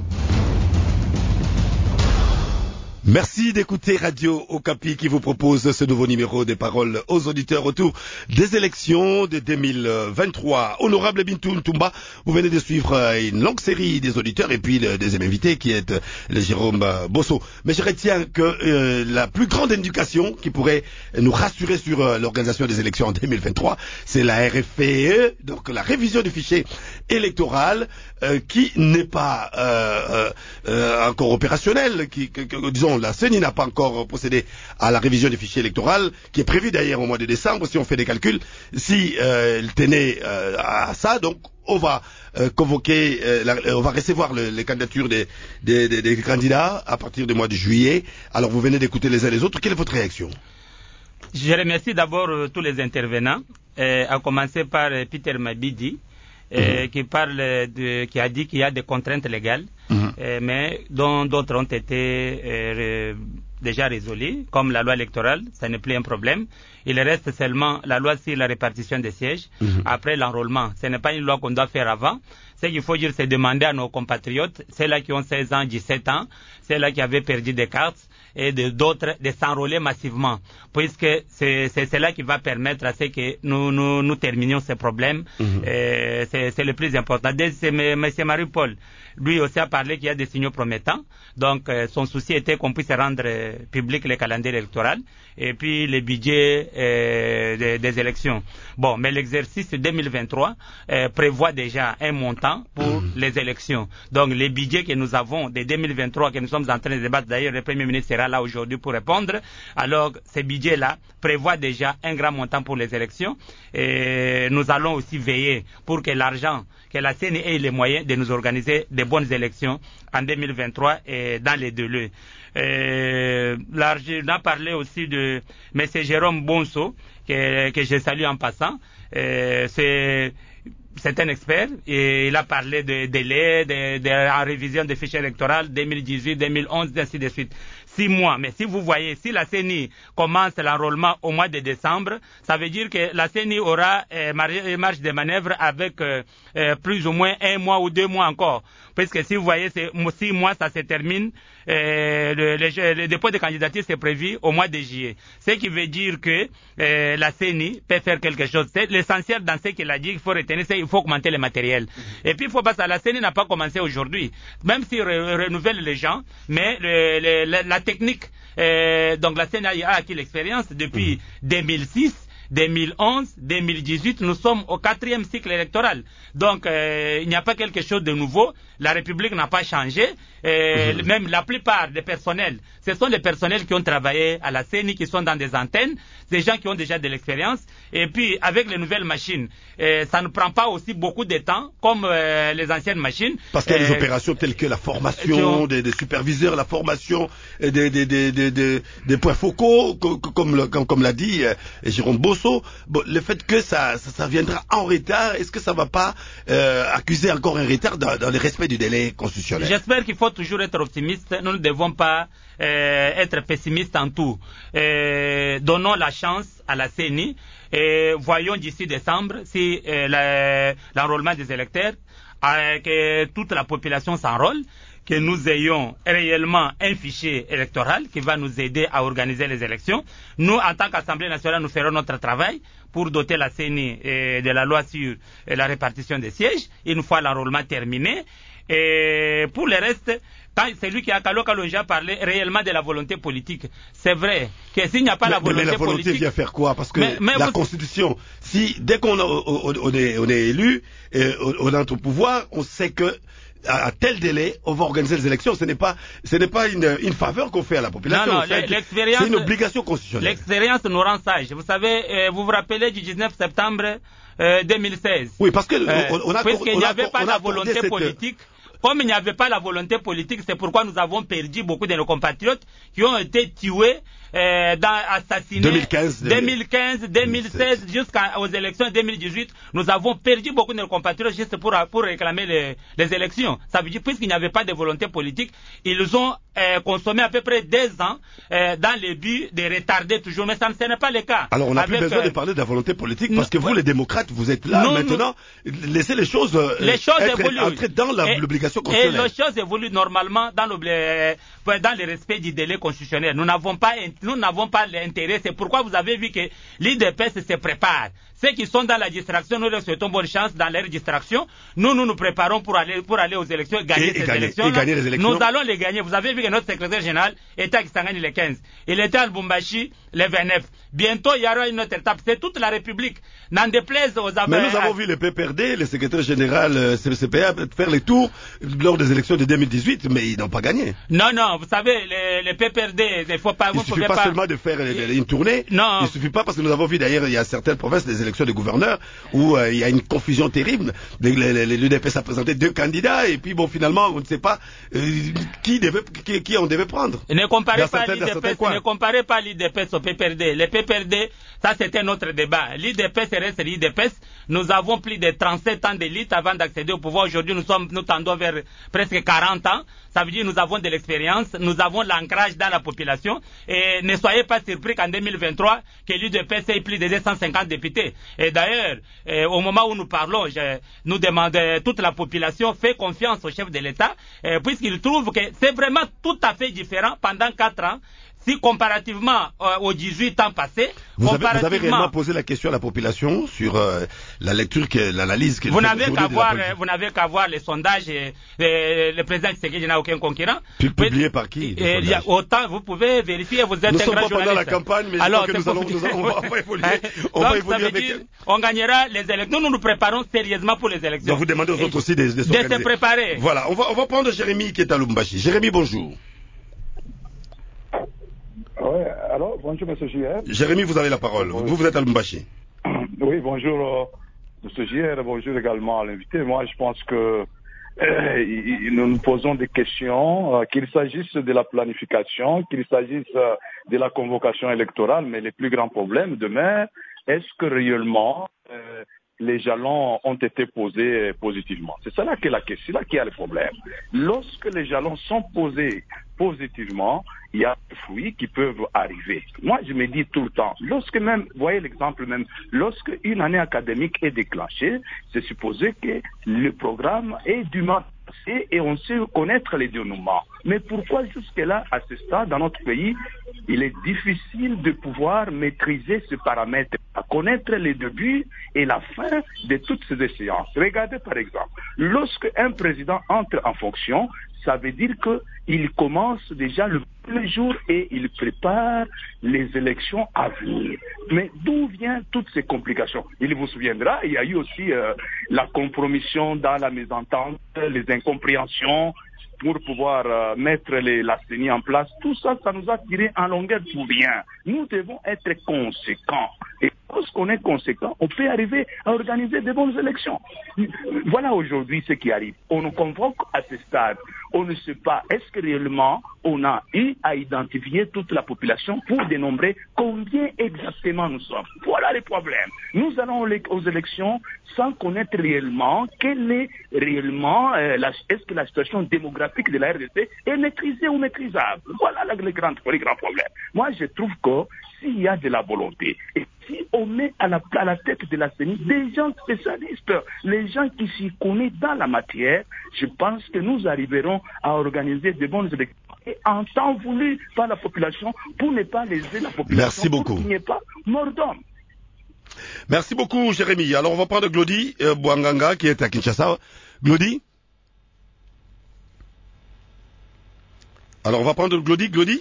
Merci d'écouter Radio Okapi qui vous propose ce nouveau numéro des paroles aux auditeurs autour des élections de deux mille vingt-trois. Honorable Bintou Toumba, vous venez de suivre une longue série des auditeurs et puis le deuxième invité qui est le Jérôme Bosso. Mais je retiens que euh, la plus grande indication qui pourrait nous rassurer sur euh, l'organisation des élections en deux mille vingt-trois, c'est la R F E, donc la révision du fichier électoral euh, qui n'est pas euh, euh, encore opérationnelle, qui, que, que, disons, la C E N I n'a pas encore procédé à la révision du fichier électoral, qui est prévue d'ailleurs au mois de décembre, si on fait des calculs. Si euh, elle tenait euh, à ça, donc on va euh, convoquer, euh, la, on va recevoir le, les candidatures des, des, des, des candidats à partir du mois de juillet. Alors vous venez d'écouter les uns les autres. Quelle est votre réaction? Je remercie d'abord euh, tous les intervenants, euh, à commencer par euh, Peter Mabidi. Euh, mmh. qui parle de, qui a dit qu'il y a des contraintes légales, mmh. euh, mais dont d'autres ont été euh, déjà résolues, comme la loi électorale, ça n'est plus un problème. Il reste seulement la loi sur la répartition des sièges, mmh. après l'enrôlement. Ce n'est pas une loi qu'on doit faire avant. Ce qu'il faut dire, c'est demander à nos compatriotes, ceux-là qui ont seize ans, dix-sept ans, ceux-là qui avaient perdu des cartes, et de d'autres de s'enrôler massivement, puisque c'est c'est cela qui va permettre à ce que nous nous, nous terminions ces problèmes. Mm-hmm. euh, c'est c'est le plus important. C'est M. Marie-Paul, lui aussi a parlé qu'il y a des signaux promettants, donc euh, son souci était qu'on puisse rendre euh, public le calendrier électoral et puis le budget euh, des, des élections. Bon, mais l'exercice deux mille vingt-trois euh, prévoit déjà un montant pour mm-hmm. les élections. Donc les budgets que nous avons de deux mille vingt-trois, que nous sommes en train de débattre, d'ailleurs le Premier ministre sera là aujourd'hui pour répondre. Alors, ces budgets-là prévoient déjà un grand montant pour les élections et nous allons aussi veiller pour que l'argent, que la C E N I ait les moyens de nous organiser de bonnes élections en deux mille vingt-trois et dans les deux lieux. Euh, là, on a parlé aussi de M. Jérôme Bonso, que, que je salue en passant. Euh, c'est C'est un expert et il a parlé de délais, de, de, de, en révision des fichiers électoraux deux mille dix-huit, deux mille onze, ainsi de suite. Six mois. Mais si vous voyez, si la C E N I commence l'enrôlement au mois de décembre, ça veut dire que la C E N I aura euh, marge de manœuvre avec euh, euh, plus ou moins un mois ou deux mois encore. Parce que si vous voyez, c'est six mois, ça se termine. Euh, le, le, le dépôt de candidature c'est prévu au mois de juillet. Ce qui veut dire que euh, la C E N I peut faire quelque chose. C'est l'essentiel dans ce qu'il a dit, il faut retenir, c'est qu'il faut augmenter le matériel. Mm-hmm. Et puis il faut pas ça, la C E N I n'a pas commencé aujourd'hui. Même s'il re, renouvelle les gens, mais le, le, la, la technique, euh, donc la C E N I a acquis l'expérience depuis mm-hmm. deux mille six. deux mille onze, deux mille dix-huit, nous sommes au quatrième cycle électoral. Donc, euh, il n'y a pas quelque chose de nouveau. La République n'a pas changé. Euh, mmh. Même la plupart des personnels, ce sont les personnels qui ont travaillé à la C E N I, qui sont dans des antennes, des gens qui ont déjà de l'expérience. Et puis, avec les nouvelles machines, euh, ça ne prend pas aussi beaucoup de temps comme euh, les anciennes machines. Parce qu'il y a des euh, opérations telles que la formation ont... des, des superviseurs, la formation des, des, des, des, des, des points focaux, comme, comme, comme, comme l'a dit euh, Jérôme Bosso. Bon, le fait que ça, ça, ça viendra en retard, est-ce que ça ne va pas euh, accuser encore un retard dans, dans le respect du délai constitutionnel? J'espère qu'il faut toujours être optimiste. Nous ne devons pas euh, être pessimistes en tout. Euh, donnons la chance à la C E N I et voyons d'ici décembre si euh, l'enrôlement des électeurs, euh, que toute la population s'enrôle, que nous ayons réellement un fichier électoral qui va nous aider à organiser les élections. Nous, en tant qu'Assemblée nationale, nous ferons notre travail pour doter la C E N I de la loi sur la répartition des sièges, une fois l'enrôlement terminé. Et pour le reste, quand c'est lui qui a Kalonji a parlé réellement de la volonté politique. C'est vrai que s'il n'y a pas mais, la volonté politique... Mais la volonté politique, vient faire quoi? Parce que mais, mais la vous... Constitution, si dès qu'on on, on est, on est élu, et on entre au pouvoir, on sait que à tel délai, on va organiser les élections. Ce n'est pas, ce n'est pas une, une faveur qu'on fait à la population. Non, non, l'expérience, c'est une obligation constitutionnelle. L'expérience nous rend sages. Vous savez, euh, vous vous rappelez du dix-neuf septembre euh, deux mille seize. Oui, parce que euh, on, on a, puisqu'il n'y avait pas on a la volonté cette... politique. Comme il n'y avait pas la volonté politique, c'est pourquoi nous avons perdu beaucoup de nos compatriotes qui ont été tués, euh, dans, assassinés. deux mille quinze, deux mille quinze, deux mille seize, jusqu'aux élections deux mille dix-huit, nous avons perdu beaucoup de nos compatriotes juste pour, pour réclamer les, les élections. Ça veut dire, puisqu'il n'y avait pas de volonté politique, ils ont euh, consommé à peu près deux ans euh, dans le but de retarder toujours. Mais ça ne n'est pas le cas. Alors on n'a plus besoin euh, de parler de la volonté politique parce que vous, les démocrates, vous êtes là non, maintenant. Non. Laissez les choses, euh, les choses être évoluent. entrer dans l'obligation Et constitutionnelle. les choses évoluent normalement dans, dans le respect du délai constitutionnel. Nous n'avons pas, nous n'avons pas l'intérêt. C'est pourquoi vous avez vu que l'I D P S se prépare. Ceux qui sont dans la distraction, nous leur souhaitons bonne chance dans leur distraction. Nous, nous nous préparons pour aller, pour aller aux élections et gagner et, ces et gagner, élections. Et gagner les élections. Nous allons les gagner. Vous avez vu que notre secrétaire général était à Kisangani le quinze. Il était à Lubumbashi le vingt-neuf. Bientôt, il y aura une autre étape. C'est toute la République. N'en déplaise aux affaires. Mais nous avons vu le P P R D, le secrétaire général euh, C C P A, faire les tours lors des élections de deux mille dix-huit, mais ils n'ont pas gagné. Non, non, vous savez, le, le P P R D, il faut pas... Il ne suffit pas, pas seulement de faire une tournée. Non. Il ne suffit pas parce que nous avons vu d'ailleurs, il y a certaines provinces des élections de gouverneurs où euh, il y a une confusion terrible. L'U D P S a présenté deux candidats et puis bon, finalement, on ne sait pas euh, qui, devait, qui, qui on devait prendre. Ne comparez pas l'I D P S, ne comparez pas l'I D P S au P P R D. Le P P R D, ça c'était notre débat. L'I D P S reste l'I D P S. Nous avons plus de trente-sept ans d'élite avant d'accéder au pouvoir. Aujourd'hui, nous sommes, nous tendons vers presque quarante ans. Ça veut dire que nous avons de l'expérience, nous avons l'ancrage dans la population. Et ne soyez pas surpris qu'en deux mille vingt-trois, que l'U D P S ait plus de deux cent cinquante députés. Et d'ailleurs, euh, au moment où nous parlons, je, nous demandons, toute la population fait confiance au chef de l'État, euh, puisqu'il trouve que c'est vraiment tout à fait différent pendant quatre ans. Si comparativement euh, aux dix-huit ans passés, vous avez, comparativement, vous avez réellement posé la question à la population sur euh, la lecture, l'analyse qu'elle vous fait n'avez qu'à voir, euh, vous n'avez qu'à voir les sondages. Et, et, le président Tshisekedi n'a aucun concurrent. Publié par qui? Et, il y a autant, vous pouvez vérifier. Vous êtes nous un grand journaliste. Nous sommes pas pendant la campagne, mais alors je crois que nous allons, nous allons, on va, on va évoluer. On donc, va évoluer ça veut avec. Dire, on gagnera les élections. Nous nous préparons sérieusement pour les élections. Donc vous demandez aux autres aussi de, de, de se préparer. Voilà, on va, on va prendre Jérémy qui est à Lubumbashi. Jérémy, bonjour. Oui, alors, bonjour, M. J R. Jérémy, vous avez la parole. Oui. Vous, vous êtes à Lubumbashi. Oui, bonjour, euh, M. J R. Bonjour également à l'invité. Moi, je pense que euh, nous nous posons des questions, euh, qu'il s'agisse de la planification, qu'il s'agisse euh, de la convocation électorale, mais les plus grands problèmes demain, est-ce que réellement euh, les jalons ont été posés positivement? C'est ça là qui est la question, c'est là qu'il y a le problème. Lorsque les jalons sont posés positivement, il y a des fruits qui peuvent arriver. Moi, je me dis tout le temps, lorsque même, voyez l'exemple même, lorsque une année académique est déclenchée, c'est supposé que le programme est dûment passé et on sait connaître les dénouements. Mais pourquoi jusque-là, à ce stade, dans notre pays, il est difficile de pouvoir maîtriser ce paramètre, à connaître les débuts et la fin de toutes ces échéances. Regardez par exemple, lorsque un président entre en fonction, ça veut dire qu'il commence déjà le premier jour et il prépare les élections à venir. Mais d'où viennent toutes ces complications? Il vous souviendra, il y a eu aussi euh, la compromission dans la mésentente, les incompréhensions pour pouvoir euh, mettre les, la C E N I en place. Tout ça, ça nous a tiré en longueur pour rien. Nous devons être conséquents. Et lorsqu'on est conséquent, on peut arriver à organiser de bonnes élections. Voilà aujourd'hui ce qui arrive. On nous convoque à ce stade. On ne sait pas, est-ce que réellement on a eu à identifier toute la population pour dénombrer combien exactement nous sommes. Voilà les problèmes. Nous allons aux élections sans connaître réellement quelle est réellement, euh, la, est-ce que la situation démographique de la R D C est maîtrisée ou maîtrisable. Voilà les grands, les grands problèmes. Moi, je trouve que s'il y a de la volonté, et si on met à la, à la tête de la C E N I des gens spécialistes, les gens qui s'y connaissent dans la matière, je pense que nous arriverons à organiser de bonnes élections et en temps voulu par la population pour ne pas léser la population. Merci beaucoup. Pour qu'il n'y ait pas mort d'homme. Merci beaucoup, Jérémy. Alors, on va prendre Glody euh, Bouanganga qui est à Kinshasa. Glody? Alors, on va prendre Glody. Glody?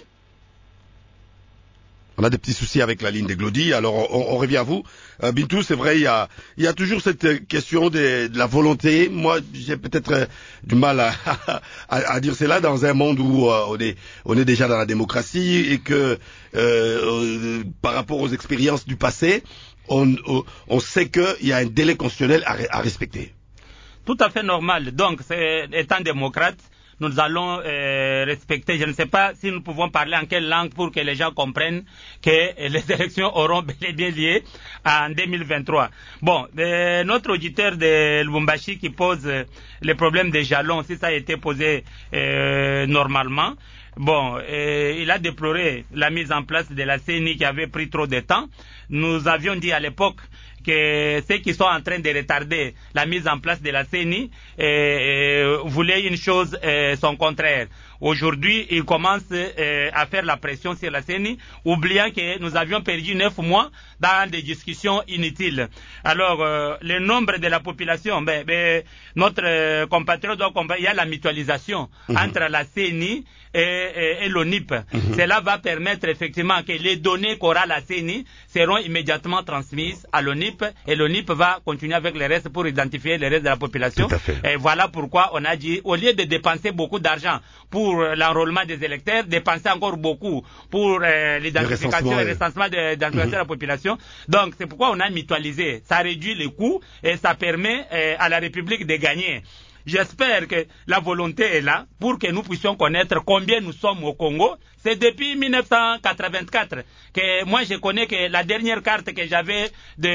On a des petits soucis avec la ligne de Glody, alors on, on revient à vous. Euh, Bintou, c'est vrai, il y a, il y a toujours cette question de, de la volonté. Moi, j'ai peut-être euh, du mal à, à, à dire cela dans un monde où euh, on est, on est déjà dans la démocratie et que euh, euh, par rapport aux expériences du passé, on, on, on sait qu'il y a un délai constitutionnel à, à respecter. Tout à fait normal. Donc, c'est, étant démocrate, nous allons euh, respecter, je ne sais pas si nous pouvons parler en quelle langue pour que les gens comprennent que les élections auront bel et bien lieu en deux mille vingt-trois. Bon, euh, notre auditeur de Lubumbashi qui pose euh, les problèmes des jalons, si ça a été posé euh, normalement, bon, euh, il a déploré la mise en place de la C N I qui avait pris trop de temps. Nous avions dit à l'époque que ceux qui sont en train de retarder la mise en place de la C N I euh, euh, voulaient une chose, euh, son contraire. Aujourd'hui, ils commencent euh, à faire la pression sur la C N I, oubliant que nous avions perdu neuf mois dans des discussions inutiles. Alors, euh, le nombre de la population, ben, ben, notre euh, compatriote doit comprendre, il y a la mutualisation mmh. entre la C N I et, et, et l'O N I P. Mmh. Cela va permettre effectivement que les données qu'aura la C N I seront immédiatement transmises à l'O N I P et l'O N I P va continuer avec le reste pour identifier le reste de la population. Et voilà pourquoi on a dit, au lieu de dépenser beaucoup d'argent pour l'enrôlement des électeurs, dépenser encore beaucoup pour euh, l'identification et le recensement de, de, mmh. de la population. Donc c'est pourquoi on a mutualisé. Ça réduit les coûts et ça permet euh, à la République de gagner. J'espère que la volonté est là pour que nous puissions connaître combien nous sommes au Congo. C'est depuis mille neuf cent quatre-vingt-quatre que moi je connais que la dernière carte que j'avais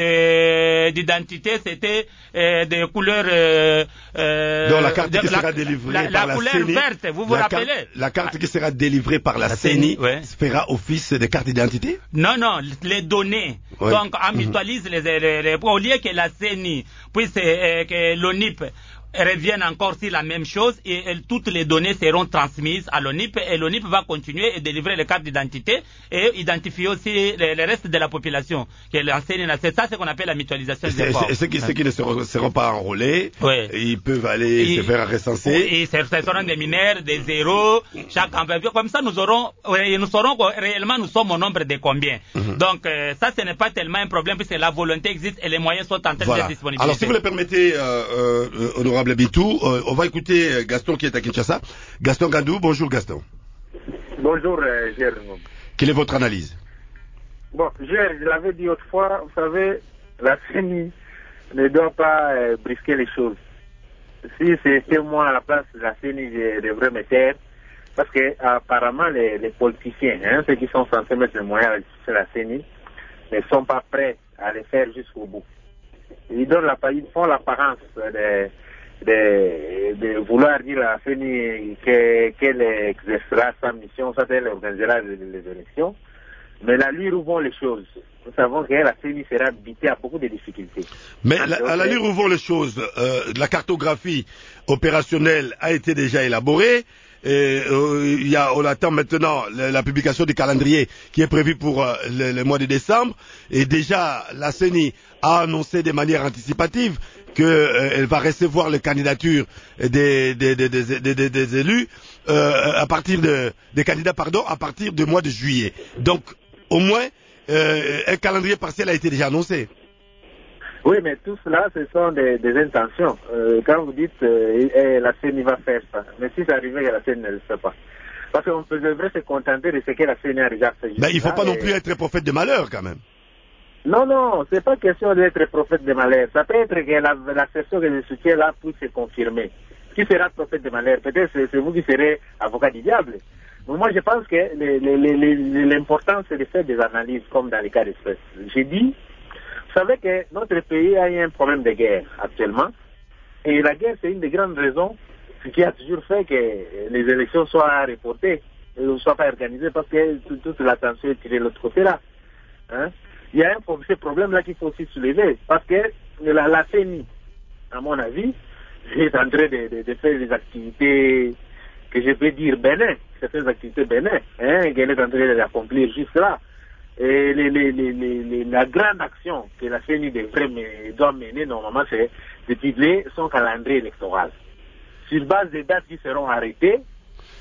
d'identité c'était euh, de couleur euh, euh, non, la carte de, qui sera la, délivrée la, par la la couleur C N I, verte, vous vous la rappelez carte, la carte qui sera délivrée par la, la C N I, ouais. fera office de carte d'identité? Non, non, les données. Ouais. Donc on mutualise mmh. les, les, les, au lieu que la C N I puisse euh, que l'O N I P reviennent encore sur la même chose et, et toutes les données seront transmises à l'O N I P et l'O N I P va continuer et délivrer les cartes d'identité et identifier aussi le, le reste de la population. C'est ça ce qu'on appelle la mutualisation des efforts. Et ceux qui, ceux qui ne seront, seront pas enrôlés, ouais. ils peuvent aller et, se faire recenser. Et ce seront des mineurs, des zéros, chaque comme ça nous aurons, nous saurons réellement nous sommes au nombre de combien. Mm-hmm. Donc euh, ça ce n'est pas tellement un problème puisque la volonté existe et les moyens sont en train voilà. d'être disponibles. Alors si vous le permettez, euh, euh, honorable Bintou, euh, on va écouter Gaston qui est à Kinshasa. Gaston Gandou, bonjour Gaston. Bonjour euh, Gérard. Quelle est votre analyse? Bon, Gérard, je l'avais dit autrefois, vous savez, la C N I ne doit pas euh, brisquer les choses. Si c'était moi à la place de la C N I, je devrais me taire, parce que apparemment les, les politiciens, hein, ceux qui sont censés mettre les moyens à la discussion de la C N I, ne sont pas prêts à les faire jusqu'au bout. Ils, donnent la, ils font l'apparence de De, de vouloir dire à la C N I qu'elle exercera sa mission, ça elle organisera les, les élections, mais la lui où vont les choses. Nous savons que la C N I sera habitée à beaucoup de difficultés. Mais la, à la lui où vont les choses, euh, la cartographie opérationnelle a été déjà élaborée. Et, euh, il y a, on attend maintenant la, la publication du calendrier qui est prévu pour euh, le, le mois de décembre. Et déjà, la C N I a annoncé de manière anticipative qu'elle euh, va recevoir les candidatures des, des, des, des, des, des, des élus euh, à partir de, des candidats pardon, à partir du mois de juillet. Donc, au moins, euh, un calendrier partiel a été déjà annoncé. Oui, mais tout cela, ce sont des, des intentions. Euh, quand vous dites euh, eh, la C N I va faire ça, mais si ça arrivait que la C N I ne le fait pas. Parce qu'on devrait se contenter de ce que la C N I a déjà fait. Mais il ne faut pas et... non plus être prophète de malheur, quand même. Non, non, c'est pas question d'être prophète de malheur. Ça peut être que la, la session que je soutiens là puisse se confirmer. Qui sera prophète de malheur? Peut-être c'est, c'est vous qui serez avocat du diable. Mais moi, je pense que l'important, c'est de faire des analyses comme dans les cas d'espèce. J'ai dit, vous savez que notre pays a un problème de guerre actuellement. Et la guerre, c'est une des grandes raisons ce qui a toujours fait que les élections soient reportées et ne soient pas organisées parce que toute l'attention est tirée de l'autre côté là. Hein? Il y a un ce problème-là qu'il faut aussi soulever, parce que la, la C N I, à mon avis, est en train de, de, de faire des activités que je peux dire bénin, certaines activités bénin, hein, qu'elle est en train d'accomplir juste là. Et les, les, les, les, la grande action que la C N I devrait, mais, doit mener normalement, c'est de titrer son calendrier électoral. Sur base des dates qui seront arrêtées,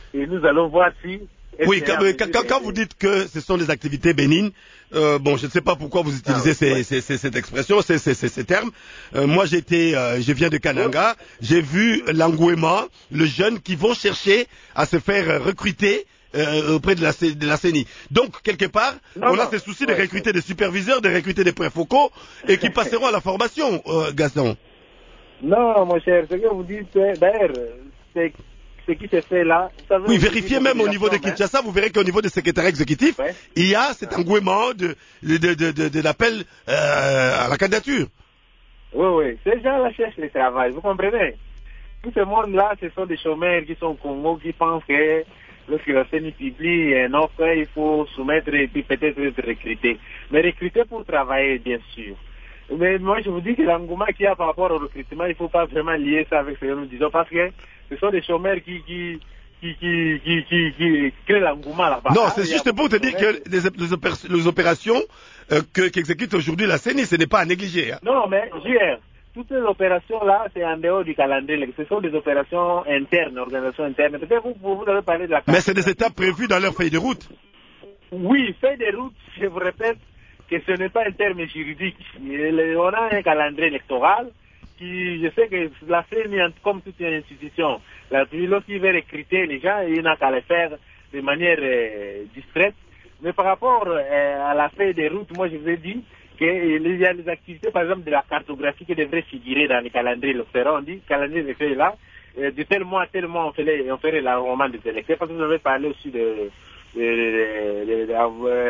et nous allons voir si... Oui, quand, quand, quand, quand vous dites que ce sont des activités bénignes, euh, bon, je ne sais pas pourquoi vous utilisez ah, ces, ouais. ces, ces, cette expression, ces, ces, ces, ces termes. Euh, moi, j'étais, euh, je viens de Kananga, j'ai vu l'engouement, le jeune qui vont chercher à se faire recruter euh, auprès de la, de la C E N I. Donc, quelque part, non, on non. a ce souci ouais, de recruter ouais. des superviseurs, de recruter des points focaux et qui passeront à la formation, euh, Gaston. Non, mon cher, ce que vous dites, d'ailleurs, c'est... ce qui se fait là. Oui, vérifiez même au niveau de Kinshasa, vous verrez qu'au niveau des secrétaires exécutifs, ouais. il y a cet engouement de, de, de, de, de, de l'appel euh, à la candidature. Oui, oui, ces gens-là cherchent le travail, vous comprenez? Tout ce monde-là, ce sont des chômeurs qui sont au Congo, qui pensent que lorsque la C E N I publie un offre, il faut soumettre et puis peut-être être recruté. Mais recruter pour travailler, bien sûr. Mais moi, je vous dis que l'engouement qu'il y a par rapport au recrutement, il ne faut pas vraiment lier ça avec ce que nous disons, parce que ce sont des chômeurs qui, qui, qui, qui, qui, qui, qui créent l'engouement là-bas. Non, c'est juste pour te dire que les, les, opér les opérations euh, qu'exécute aujourd'hui la C E N I, ce n'est pas à négliger. Hein. Non, mais, J R, toutes ces opérations-là, c'est en dehors du calendrier. Ce sont des opérations internes, organisations internes. Peut-être vous, vous avez parlé de la... Mais c'est des étapes prévues dans leur feuille de route. Oui, feuille de route, je vous répète, que ce n'est pas un terme juridique. On a un calendrier électoral qui, je sais que la C E N I, comme toute une institution, lorsqu'il veut recruter les gens, il n'a qu'à le faire de manière euh, discrète. Mais par rapport euh, à la feuille de route, moi je vous ai dit qu'il y a des activités, par exemple, de la cartographie qui devraient figurer dans les calendriers électoraux. On dit calendrier électoral là, euh, de tel mois à tel mois, on ferait, on ferait l'enrôlement des électeurs, parce que vous avez parlé aussi de... De, de, de, de, de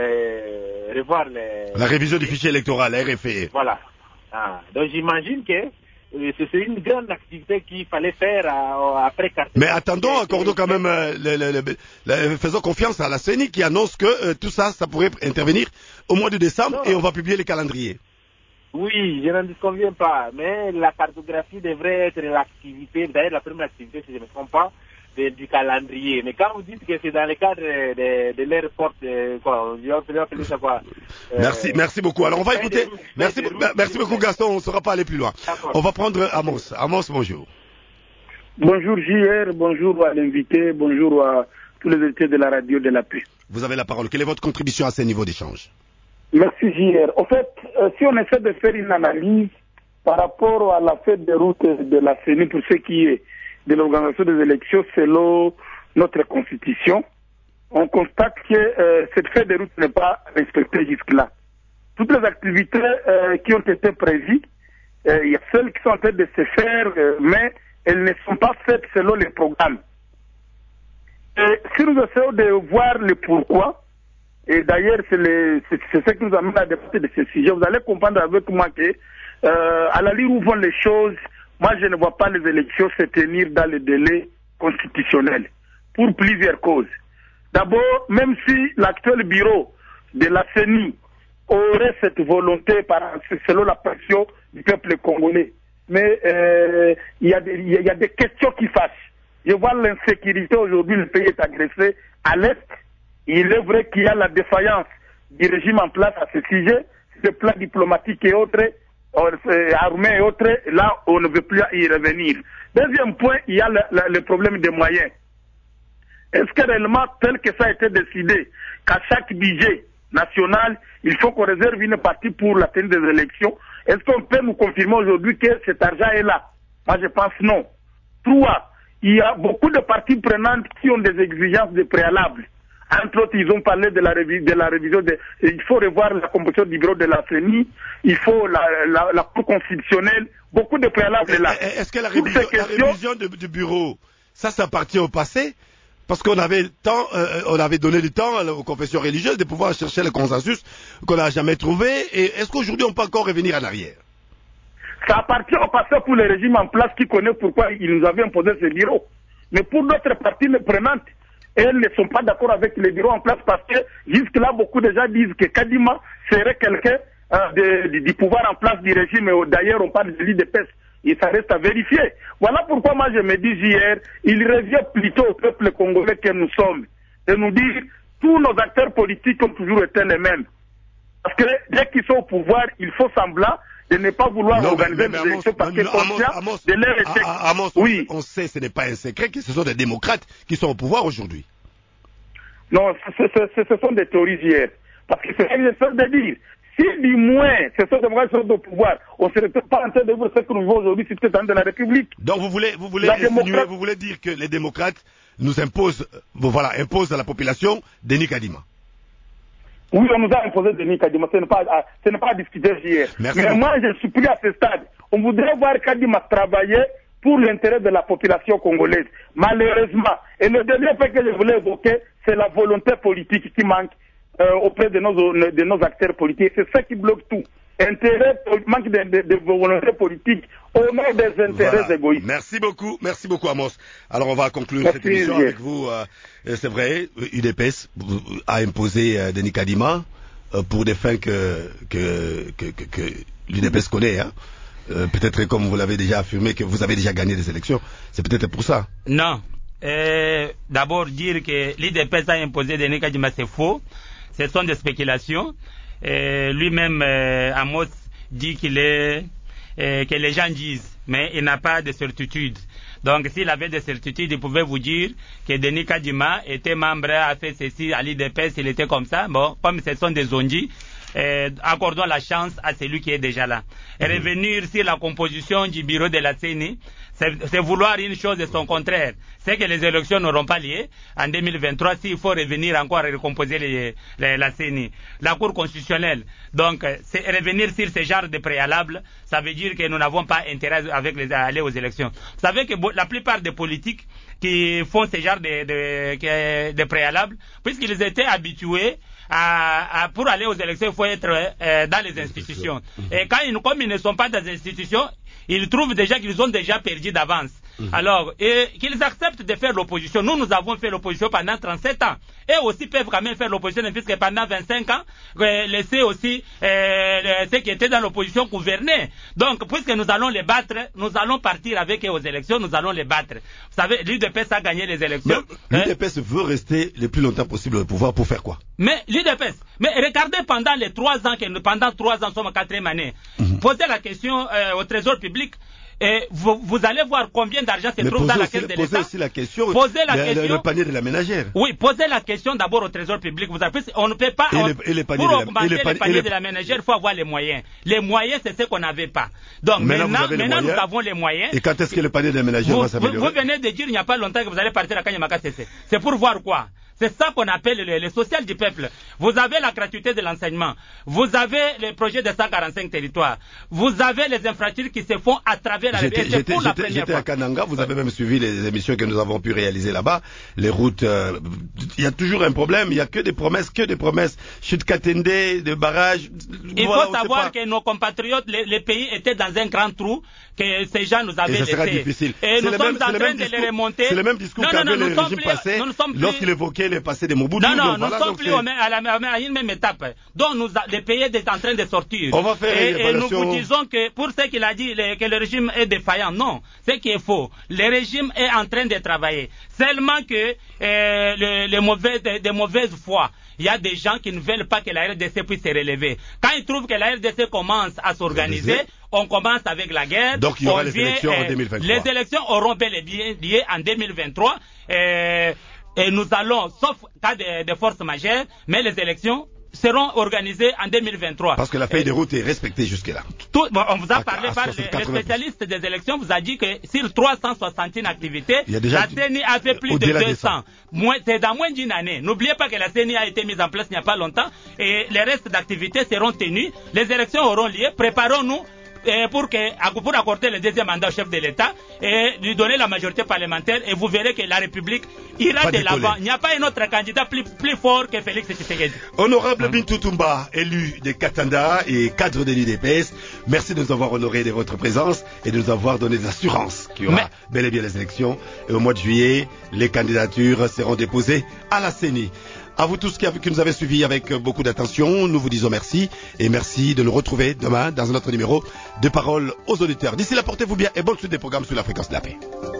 euh, revoir les... la révision du fichier électoral, R F E. Voilà. Ah, donc j'imagine que euh, c'est une grande activité qu'il fallait faire à, après carte. Mais attendons, accordons quand même, euh, le, le, le, le, faisons confiance à la C E N I qui annonce que euh, tout ça, ça pourrait intervenir au mois de décembre non. et on va publier les calendriers. Oui, je n'en disconviens pas, mais la cartographie devrait être l'activité, d'ailleurs la première activité, si je ne me trompe pas, du calendrier. Mais quand vous dites que c'est dans le cadre de, de l'air porte, quoi, on va appeler ça quoi euh, Merci, merci beaucoup. Alors on va écouter. Merci, merci beaucoup Gaston, on ne saura pas aller plus loin. On va prendre Amos. Amos, bonjour. Bonjour J R, bonjour à l'invité, bonjour à tous les invités de la radio de la paix. Vous avez la parole. Quelle est votre contribution à ce niveau d'échange? Merci J R. En fait, euh, si on essaie de faire une analyse par rapport à la feuille de route de la C E N I pour ce qui est de l'organisation des élections selon notre constitution, on constate que euh, cette feuille de route n'est pas respectée jusque-là. Toutes les activités euh, qui ont été prévues, euh, il y a celles qui sont en train de se faire, euh, mais elles ne sont pas faites selon les programmes. Et si nous essayons de voir le pourquoi, et d'ailleurs c'est ce qui nous amène à débattre de ce sujet, vous allez comprendre avec moi que euh, à la ligne où vont les choses, moi, je ne vois pas les élections se tenir dans le délai constitutionnel, pour plusieurs causes. D'abord, même si l'actuel bureau de la C E N I aurait cette volonté, par, selon la pression du peuple congolais, mais euh, il y, y, y a des questions qui fâchent. Je vois l'insécurité aujourd'hui, le pays est agressé à l'Est. Il est vrai qu'il y a la défaillance du régime en place à ce sujet, ce plan diplomatique et autres, armée et autres, là on ne veut plus y revenir. Deuxième point, il y a le, le, le problème des moyens. Est-ce que réellement, tel que ça a été décidé, qu'à chaque budget national, il faut qu'on réserve une partie pour la tenue des élections? Est-ce qu'on peut nous confirmer aujourd'hui que cet argent est là? Moi je pense non. Trois, il y a beaucoup de parties prenantes qui ont des exigences de préalables. Entre autres, ils ont parlé de la, révi de la révision, de, il faut revoir la composition du bureau de la C E N I, il faut la, la, la Cour constitutionnelle, beaucoup de préalables là. Est-ce que la révision, questions, la révision du, du bureau, ça, ça appartient au passé? Parce qu'on avait, temps, euh, on avait donné du temps aux confessions religieuses de pouvoir chercher le consensus qu'on n'a jamais trouvé. Et est-ce qu'aujourd'hui, on peut encore revenir en arrière? Ça appartient au passé pour le régime en place qui connaît pourquoi il nous avait imposé ce bureau. Mais pour d'autres parties prenantes, elles ne sont pas d'accord avec les bureaux en place parce que jusque-là, beaucoup de gens disent que Kadima serait quelqu'un euh, du pouvoir en place du régime. D'ailleurs, on parle de l'île de peste. Et ça reste à vérifier. Voilà pourquoi moi je me dis hier, il revient plutôt au peuple congolais que nous sommes, de nous dire, tous nos acteurs politiques ont toujours été les mêmes. Parce que dès qu'ils sont au pouvoir, il faut semblant de ne pas vouloir non, organiser mais, mais, des élections parce qu'ils sont conscients de leur échec. Amos, oui. On sait, ce n'est pas un secret que ce sont des démocrates qui sont au pouvoir aujourd'hui. Non, ce, ce, ce, ce sont des théories hier. Parce que c'est une chose de dire. Si du moins ce sont des démocrates qui sont au pouvoir, on ne serait pas en train de voir ce que nous vivons aujourd'hui sur le temps de la République. Donc vous voulez, vous voulez insinuer, démocrate... vous voulez dire que les démocrates nous imposent, voilà, imposent à la population Denis Kadima. Oui, on nous a imposé Denis Kadima, ce n'est pas, ce n'est pas à discuter hier. Merci Mais beaucoup. moi, je suis pris à ce stade. On voudrait voir Kadima travailler pour l'intérêt de la population congolaise. Malheureusement, et le dernier fait que je voulais évoquer, c'est la volonté politique qui manque euh, auprès de nos, de nos acteurs politiques. C'est ça qui bloque tout. Intérêt, manque de, de, de volonté politique au nom des intérêts voilà. égoïstes. Merci beaucoup, merci beaucoup Amos. Alors on va conclure merci, cette émission j'ai. avec vous. Euh, c'est vrai, U D P S a imposé euh, Denis Kadima euh, pour des fins que, que, que, que, que l'U D P S connaît. Hein. Euh, peut-être comme vous l'avez déjà affirmé que vous avez déjà gagné des élections. C'est peut-être pour ça. Non. Euh, d'abord dire que l'U D P S a imposé Denis Kadima, c'est faux. Ce sont des spéculations. Euh, lui-même, euh, Amos, dit qu'il est, euh, que les gens disent, mais il n'a pas de certitude. Donc, s'il avait des certitudes, il pouvait vous dire que Denis Kadima était membre, a fait ceci à l'U D P S, il était comme ça. Bon, comme ce sont des ondis, euh, accordons la chance à celui qui est déjà là. Et mmh. revenir sur la composition du bureau de la C N I, c'est vouloir une chose et son contraire. C'est que les élections n'auront pas lieu en deux mille vingt-trois s'il faut revenir encore et recomposer les, les, la C N I. La Cour constitutionnelle, donc, c'est revenir sur ce genre de préalable, ça veut dire que nous n'avons pas intérêt avec les, à aller aux élections. Vous savez que la plupart des politiques qui font ce genre de, de, de préalables, puisqu'ils étaient habitués à, à, pour aller aux élections, il faut être euh, dans les institutions. Et quand ils, comme ils ne sont pas dans les institutions, ils trouvent déjà qu'ils ont déjà perdu d'avance. Mmh. Alors, et qu'ils acceptent de faire l'opposition. Nous, nous avons fait l'opposition pendant trente-sept ans. Et aussi peuvent quand même faire l'opposition, puisque pendant vingt-cinq ans, euh, laisser aussi euh, ceux qui étaient dans l'opposition gouverner. Donc, puisque nous allons les battre, nous allons partir avec eux aux élections, nous allons les battre. Vous savez, l'U D P S a gagné les élections. L'U D P S hein? veut rester le plus longtemps possible au pouvoir pour faire quoi? Mais l'U D P S, mais regardez pendant les trois ans, que nous, pendant trois ans, nous sommes en quatrième année, mmh. posez la question euh, au Trésor public. Et vous, vous allez voir combien d'argent se mais trouve dans la caisse de l'État. Posez aussi la question, posez la le, question, le, le panier de la ménagère. Oui, posez la question d'abord au Trésor public. Vous avez, on ne peut pas, et on, les, et les paniers pour de la, augmenter et les les paniers, paniers les... de la ménagère, il faut avoir les moyens. Les moyens, c'est ce qu'on n'avait pas. Donc maintenant, maintenant, maintenant nous avons les moyens. Et quand est-ce que le panier de la ménagère vous, va s'améliorer? Vous, vous venez de dire il n'y a pas longtemps que vous allez partir à Kanyamaka C C. C'est pour voir quoi? C'est ça qu'on appelle le, le social du peuple. Vous avez la gratuité de l'enseignement. Vous avez les projets de cent quarante-cinq territoires. Vous avez les infrastructures qui se font à travers la République. J'étais, j'étais, j'étais à Kananga. Vous avez même suivi les émissions que nous avons pu réaliser là-bas. Les routes, euh, il y a toujours un problème. Il n'y a que des promesses, que des promesses. Chute Katende, de barrages. Il voilà, faut savoir que nos compatriotes, les, les pays étaient dans un grand trou que ces gens nous avaient laissé. Difficile. Et nous sommes même, en train de discours, les remonter. C'est le même discours non, qu'avait non, le régime passé lorsqu'il évoquait le passé de Mobutu. Non, non, donc, nous voilà, sommes plus au même, à, la, à une même étape. Donc nous, les pays sont en train de sortir. On va faire et, une et nous vous disons que pour ce qu'il a dit, le, que le régime est défaillant, non, ce qui est faux. Le régime est en train de travailler. Seulement que euh, les, les mauvaises, de, de mauvaise foi. Il y a des gens qui ne veulent pas que la R D C puisse se relever. Quand ils trouvent que la R D C commence à s'organiser, on commence avec la guerre. Donc il y aura on les vient, élections euh, en deux mille vingt-trois. Les élections auront bel et bien lieu en deux mille vingt-trois. Euh, et nous allons, sauf cas de, de force majeure, mais les élections seront organisées en deux mille vingt-trois. Parce que la feuille de route est respectée jusque-là. Tout, bon, on vous a à, parlé à par les, les spécialistes des élections, vous a dit que sur trois cent soixante et un activités, la C N I a fait plus de deux cents. C'est dans moins d'une année. N'oubliez pas que la C N I a été mise en place il n'y a pas longtemps et les restes d'activités seront tenues. Les élections auront lieu. Préparons-nous pour, que, pour accorder le deuxième mandat au chef de l'État et lui donner la majorité parlementaire et vous verrez que la République ira pas de l'avant. Il n'y a pas un autre candidat plus, plus fort que Félix Tshisekedi. Honorable hein? Bintou Toumba, élu de Katanda et cadre de l'U D P S, merci de nous avoir honoré de votre présence et de nous avoir donné des assurances qu'il y aura Mais... bel et bien les élections. Et au mois de juillet, les candidatures seront déposées à la C N I. À vous tous qui, qui nous avez suivis avec beaucoup d'attention, nous vous disons merci et merci de nous retrouver demain dans un autre numéro de Parole aux auditeurs. D'ici là, portez-vous bien et bonne suite des programmes sur la fréquence de la paix.